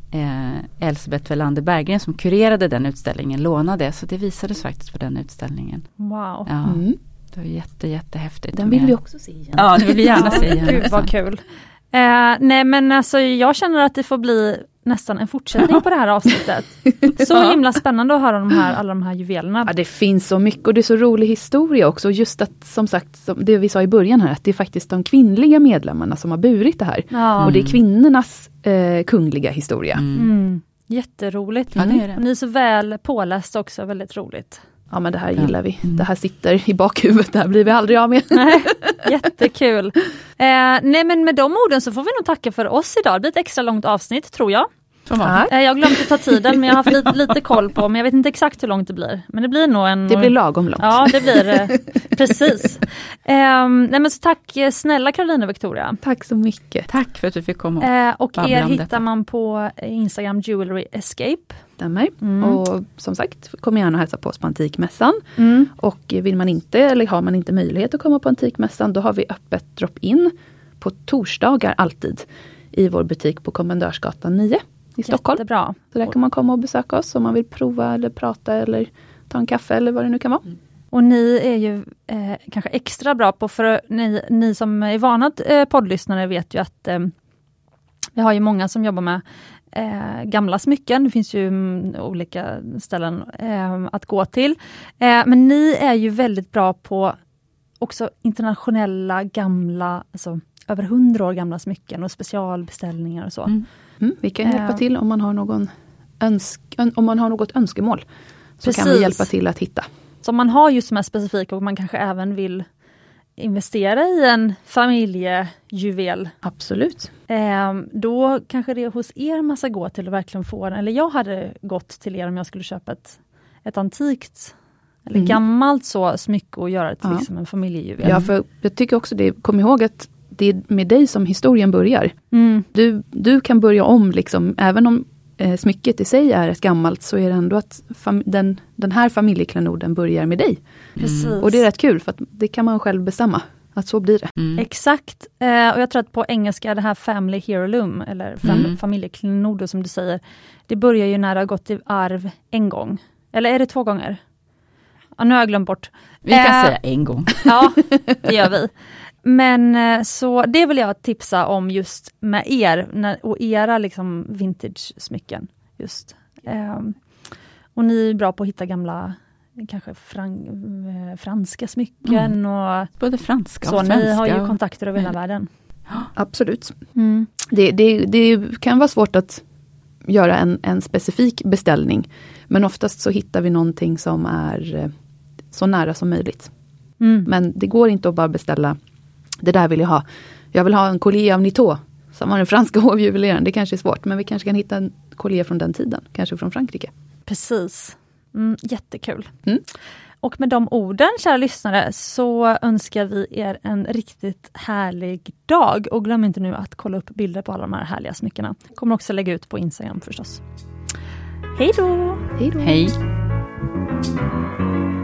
Elsebeth Welander Berggren som kurerade den utställningen lånade. Så det visades faktiskt på den utställningen. Wow. Ja, det var jättehäftigt. Den vill vi också se igen. Ja, det vill vi gärna se igen. Gud vad kul. Nej men alltså jag känner att det får bli nästan en fortsättning på det här avsnittet. Så himla spännande att höra alla de här juvelerna. Ja, det finns så mycket och det är så rolig historia också. Just att, som sagt, det vi sa i början här, att det är faktiskt de kvinnliga medlemmarna som har burit det här. Ja. Och det är kvinnornas kungliga historia. Jätteroligt. Ja, det är det. Och ni är så väl pålästa också, väldigt roligt. Ja, men det här gillar vi. Det här sitter i bakhuvudet, det här blir vi aldrig av med. Nej, jättekul. Nej men med de orden så får vi nog tacka för oss idag. Det blir ett extra långt avsnitt tror jag. Jag har glömt att ta tiden men jag har haft lite koll på, men jag vet inte exakt hur långt det blir. Men det blir nog det blir lagom långt. Ja, det blir precis. Nej men så tack snälla Carolina och Victoria. Tack så mycket. Tack för att du fick komma och er hittar man på Instagram Jewelry Escape. Stämmer. Och som sagt, kom gärna och hälsa på oss på Antikmässan. Och vill man inte, eller har man inte möjlighet att komma på Antikmässan, då har vi öppet drop-in på torsdagar alltid i vår butik på Kommendörsgatan 9 i Stockholm. Jättebra. Så där kan man komma och besöka oss om man vill prova eller prata eller ta en kaffe eller vad det nu kan vara. Och ni är ju kanske extra bra på, för ni som är vana poddlyssnare vet ju att vi har ju många som jobbar med gamla smycken. Det finns ju olika ställen att gå till. Men ni är ju väldigt bra på också internationella gamla, alltså över 100 år gamla smycken och specialbeställningar och så. Vi kan hjälpa till om man har något önskemål. Så precis. Kan vi hjälpa till att hitta. Så om man har just de här specifika och man kanske även vill investera i en familjejuvel. Absolut. Då kanske det är hos er man ska gå till att verkligen få den. Eller jag hade gått till er om jag skulle köpa ett antikt eller gammalt så smycke och göra det till liksom en familjejuvel. Ja, för jag tycker också kom ihåg att det är med dig som historien börjar. Du kan börja om liksom, även om smycket i sig är ett gammalt, så är det ändå att den här familjeklenoden börjar med dig. Precis. Och det är rätt kul för att det kan man själv bestämma. Att så blir det. Exakt. Och jag tror att på engelska det här family heirloom eller familjeklenoder som du säger, det börjar ju när det har gått i arv en gång. Eller är det 2 gånger? Ja, nu har jag glömt bort. Vi kan säga en gång. Ja, det gör vi. Men så det vill jag tipsa om just med er och era liksom vintage-smycken just. Och ni är bra på att hitta gamla kanske franska smycken och både franska och så. svenska. Ni har ju kontakter över hela världen. Absolut. Det kan vara svårt att göra en specifik beställning, men oftast så hittar vi någonting som är så nära som möjligt. Men det går inte att bara beställa, det där vill jag ha. Jag vill ha en collier av Nitto som var den franska hovjuveleren. Det kanske är svårt, men vi kanske kan hitta en collier från den tiden, kanske från Frankrike. Precis. Jättekul. Och med de orden, kära lyssnare, så önskar vi er en riktigt härlig dag. Och glöm inte nu att kolla upp bilder på alla de här härliga smyckena. Kommer också lägga ut på Instagram förstås. Hej då! Hej.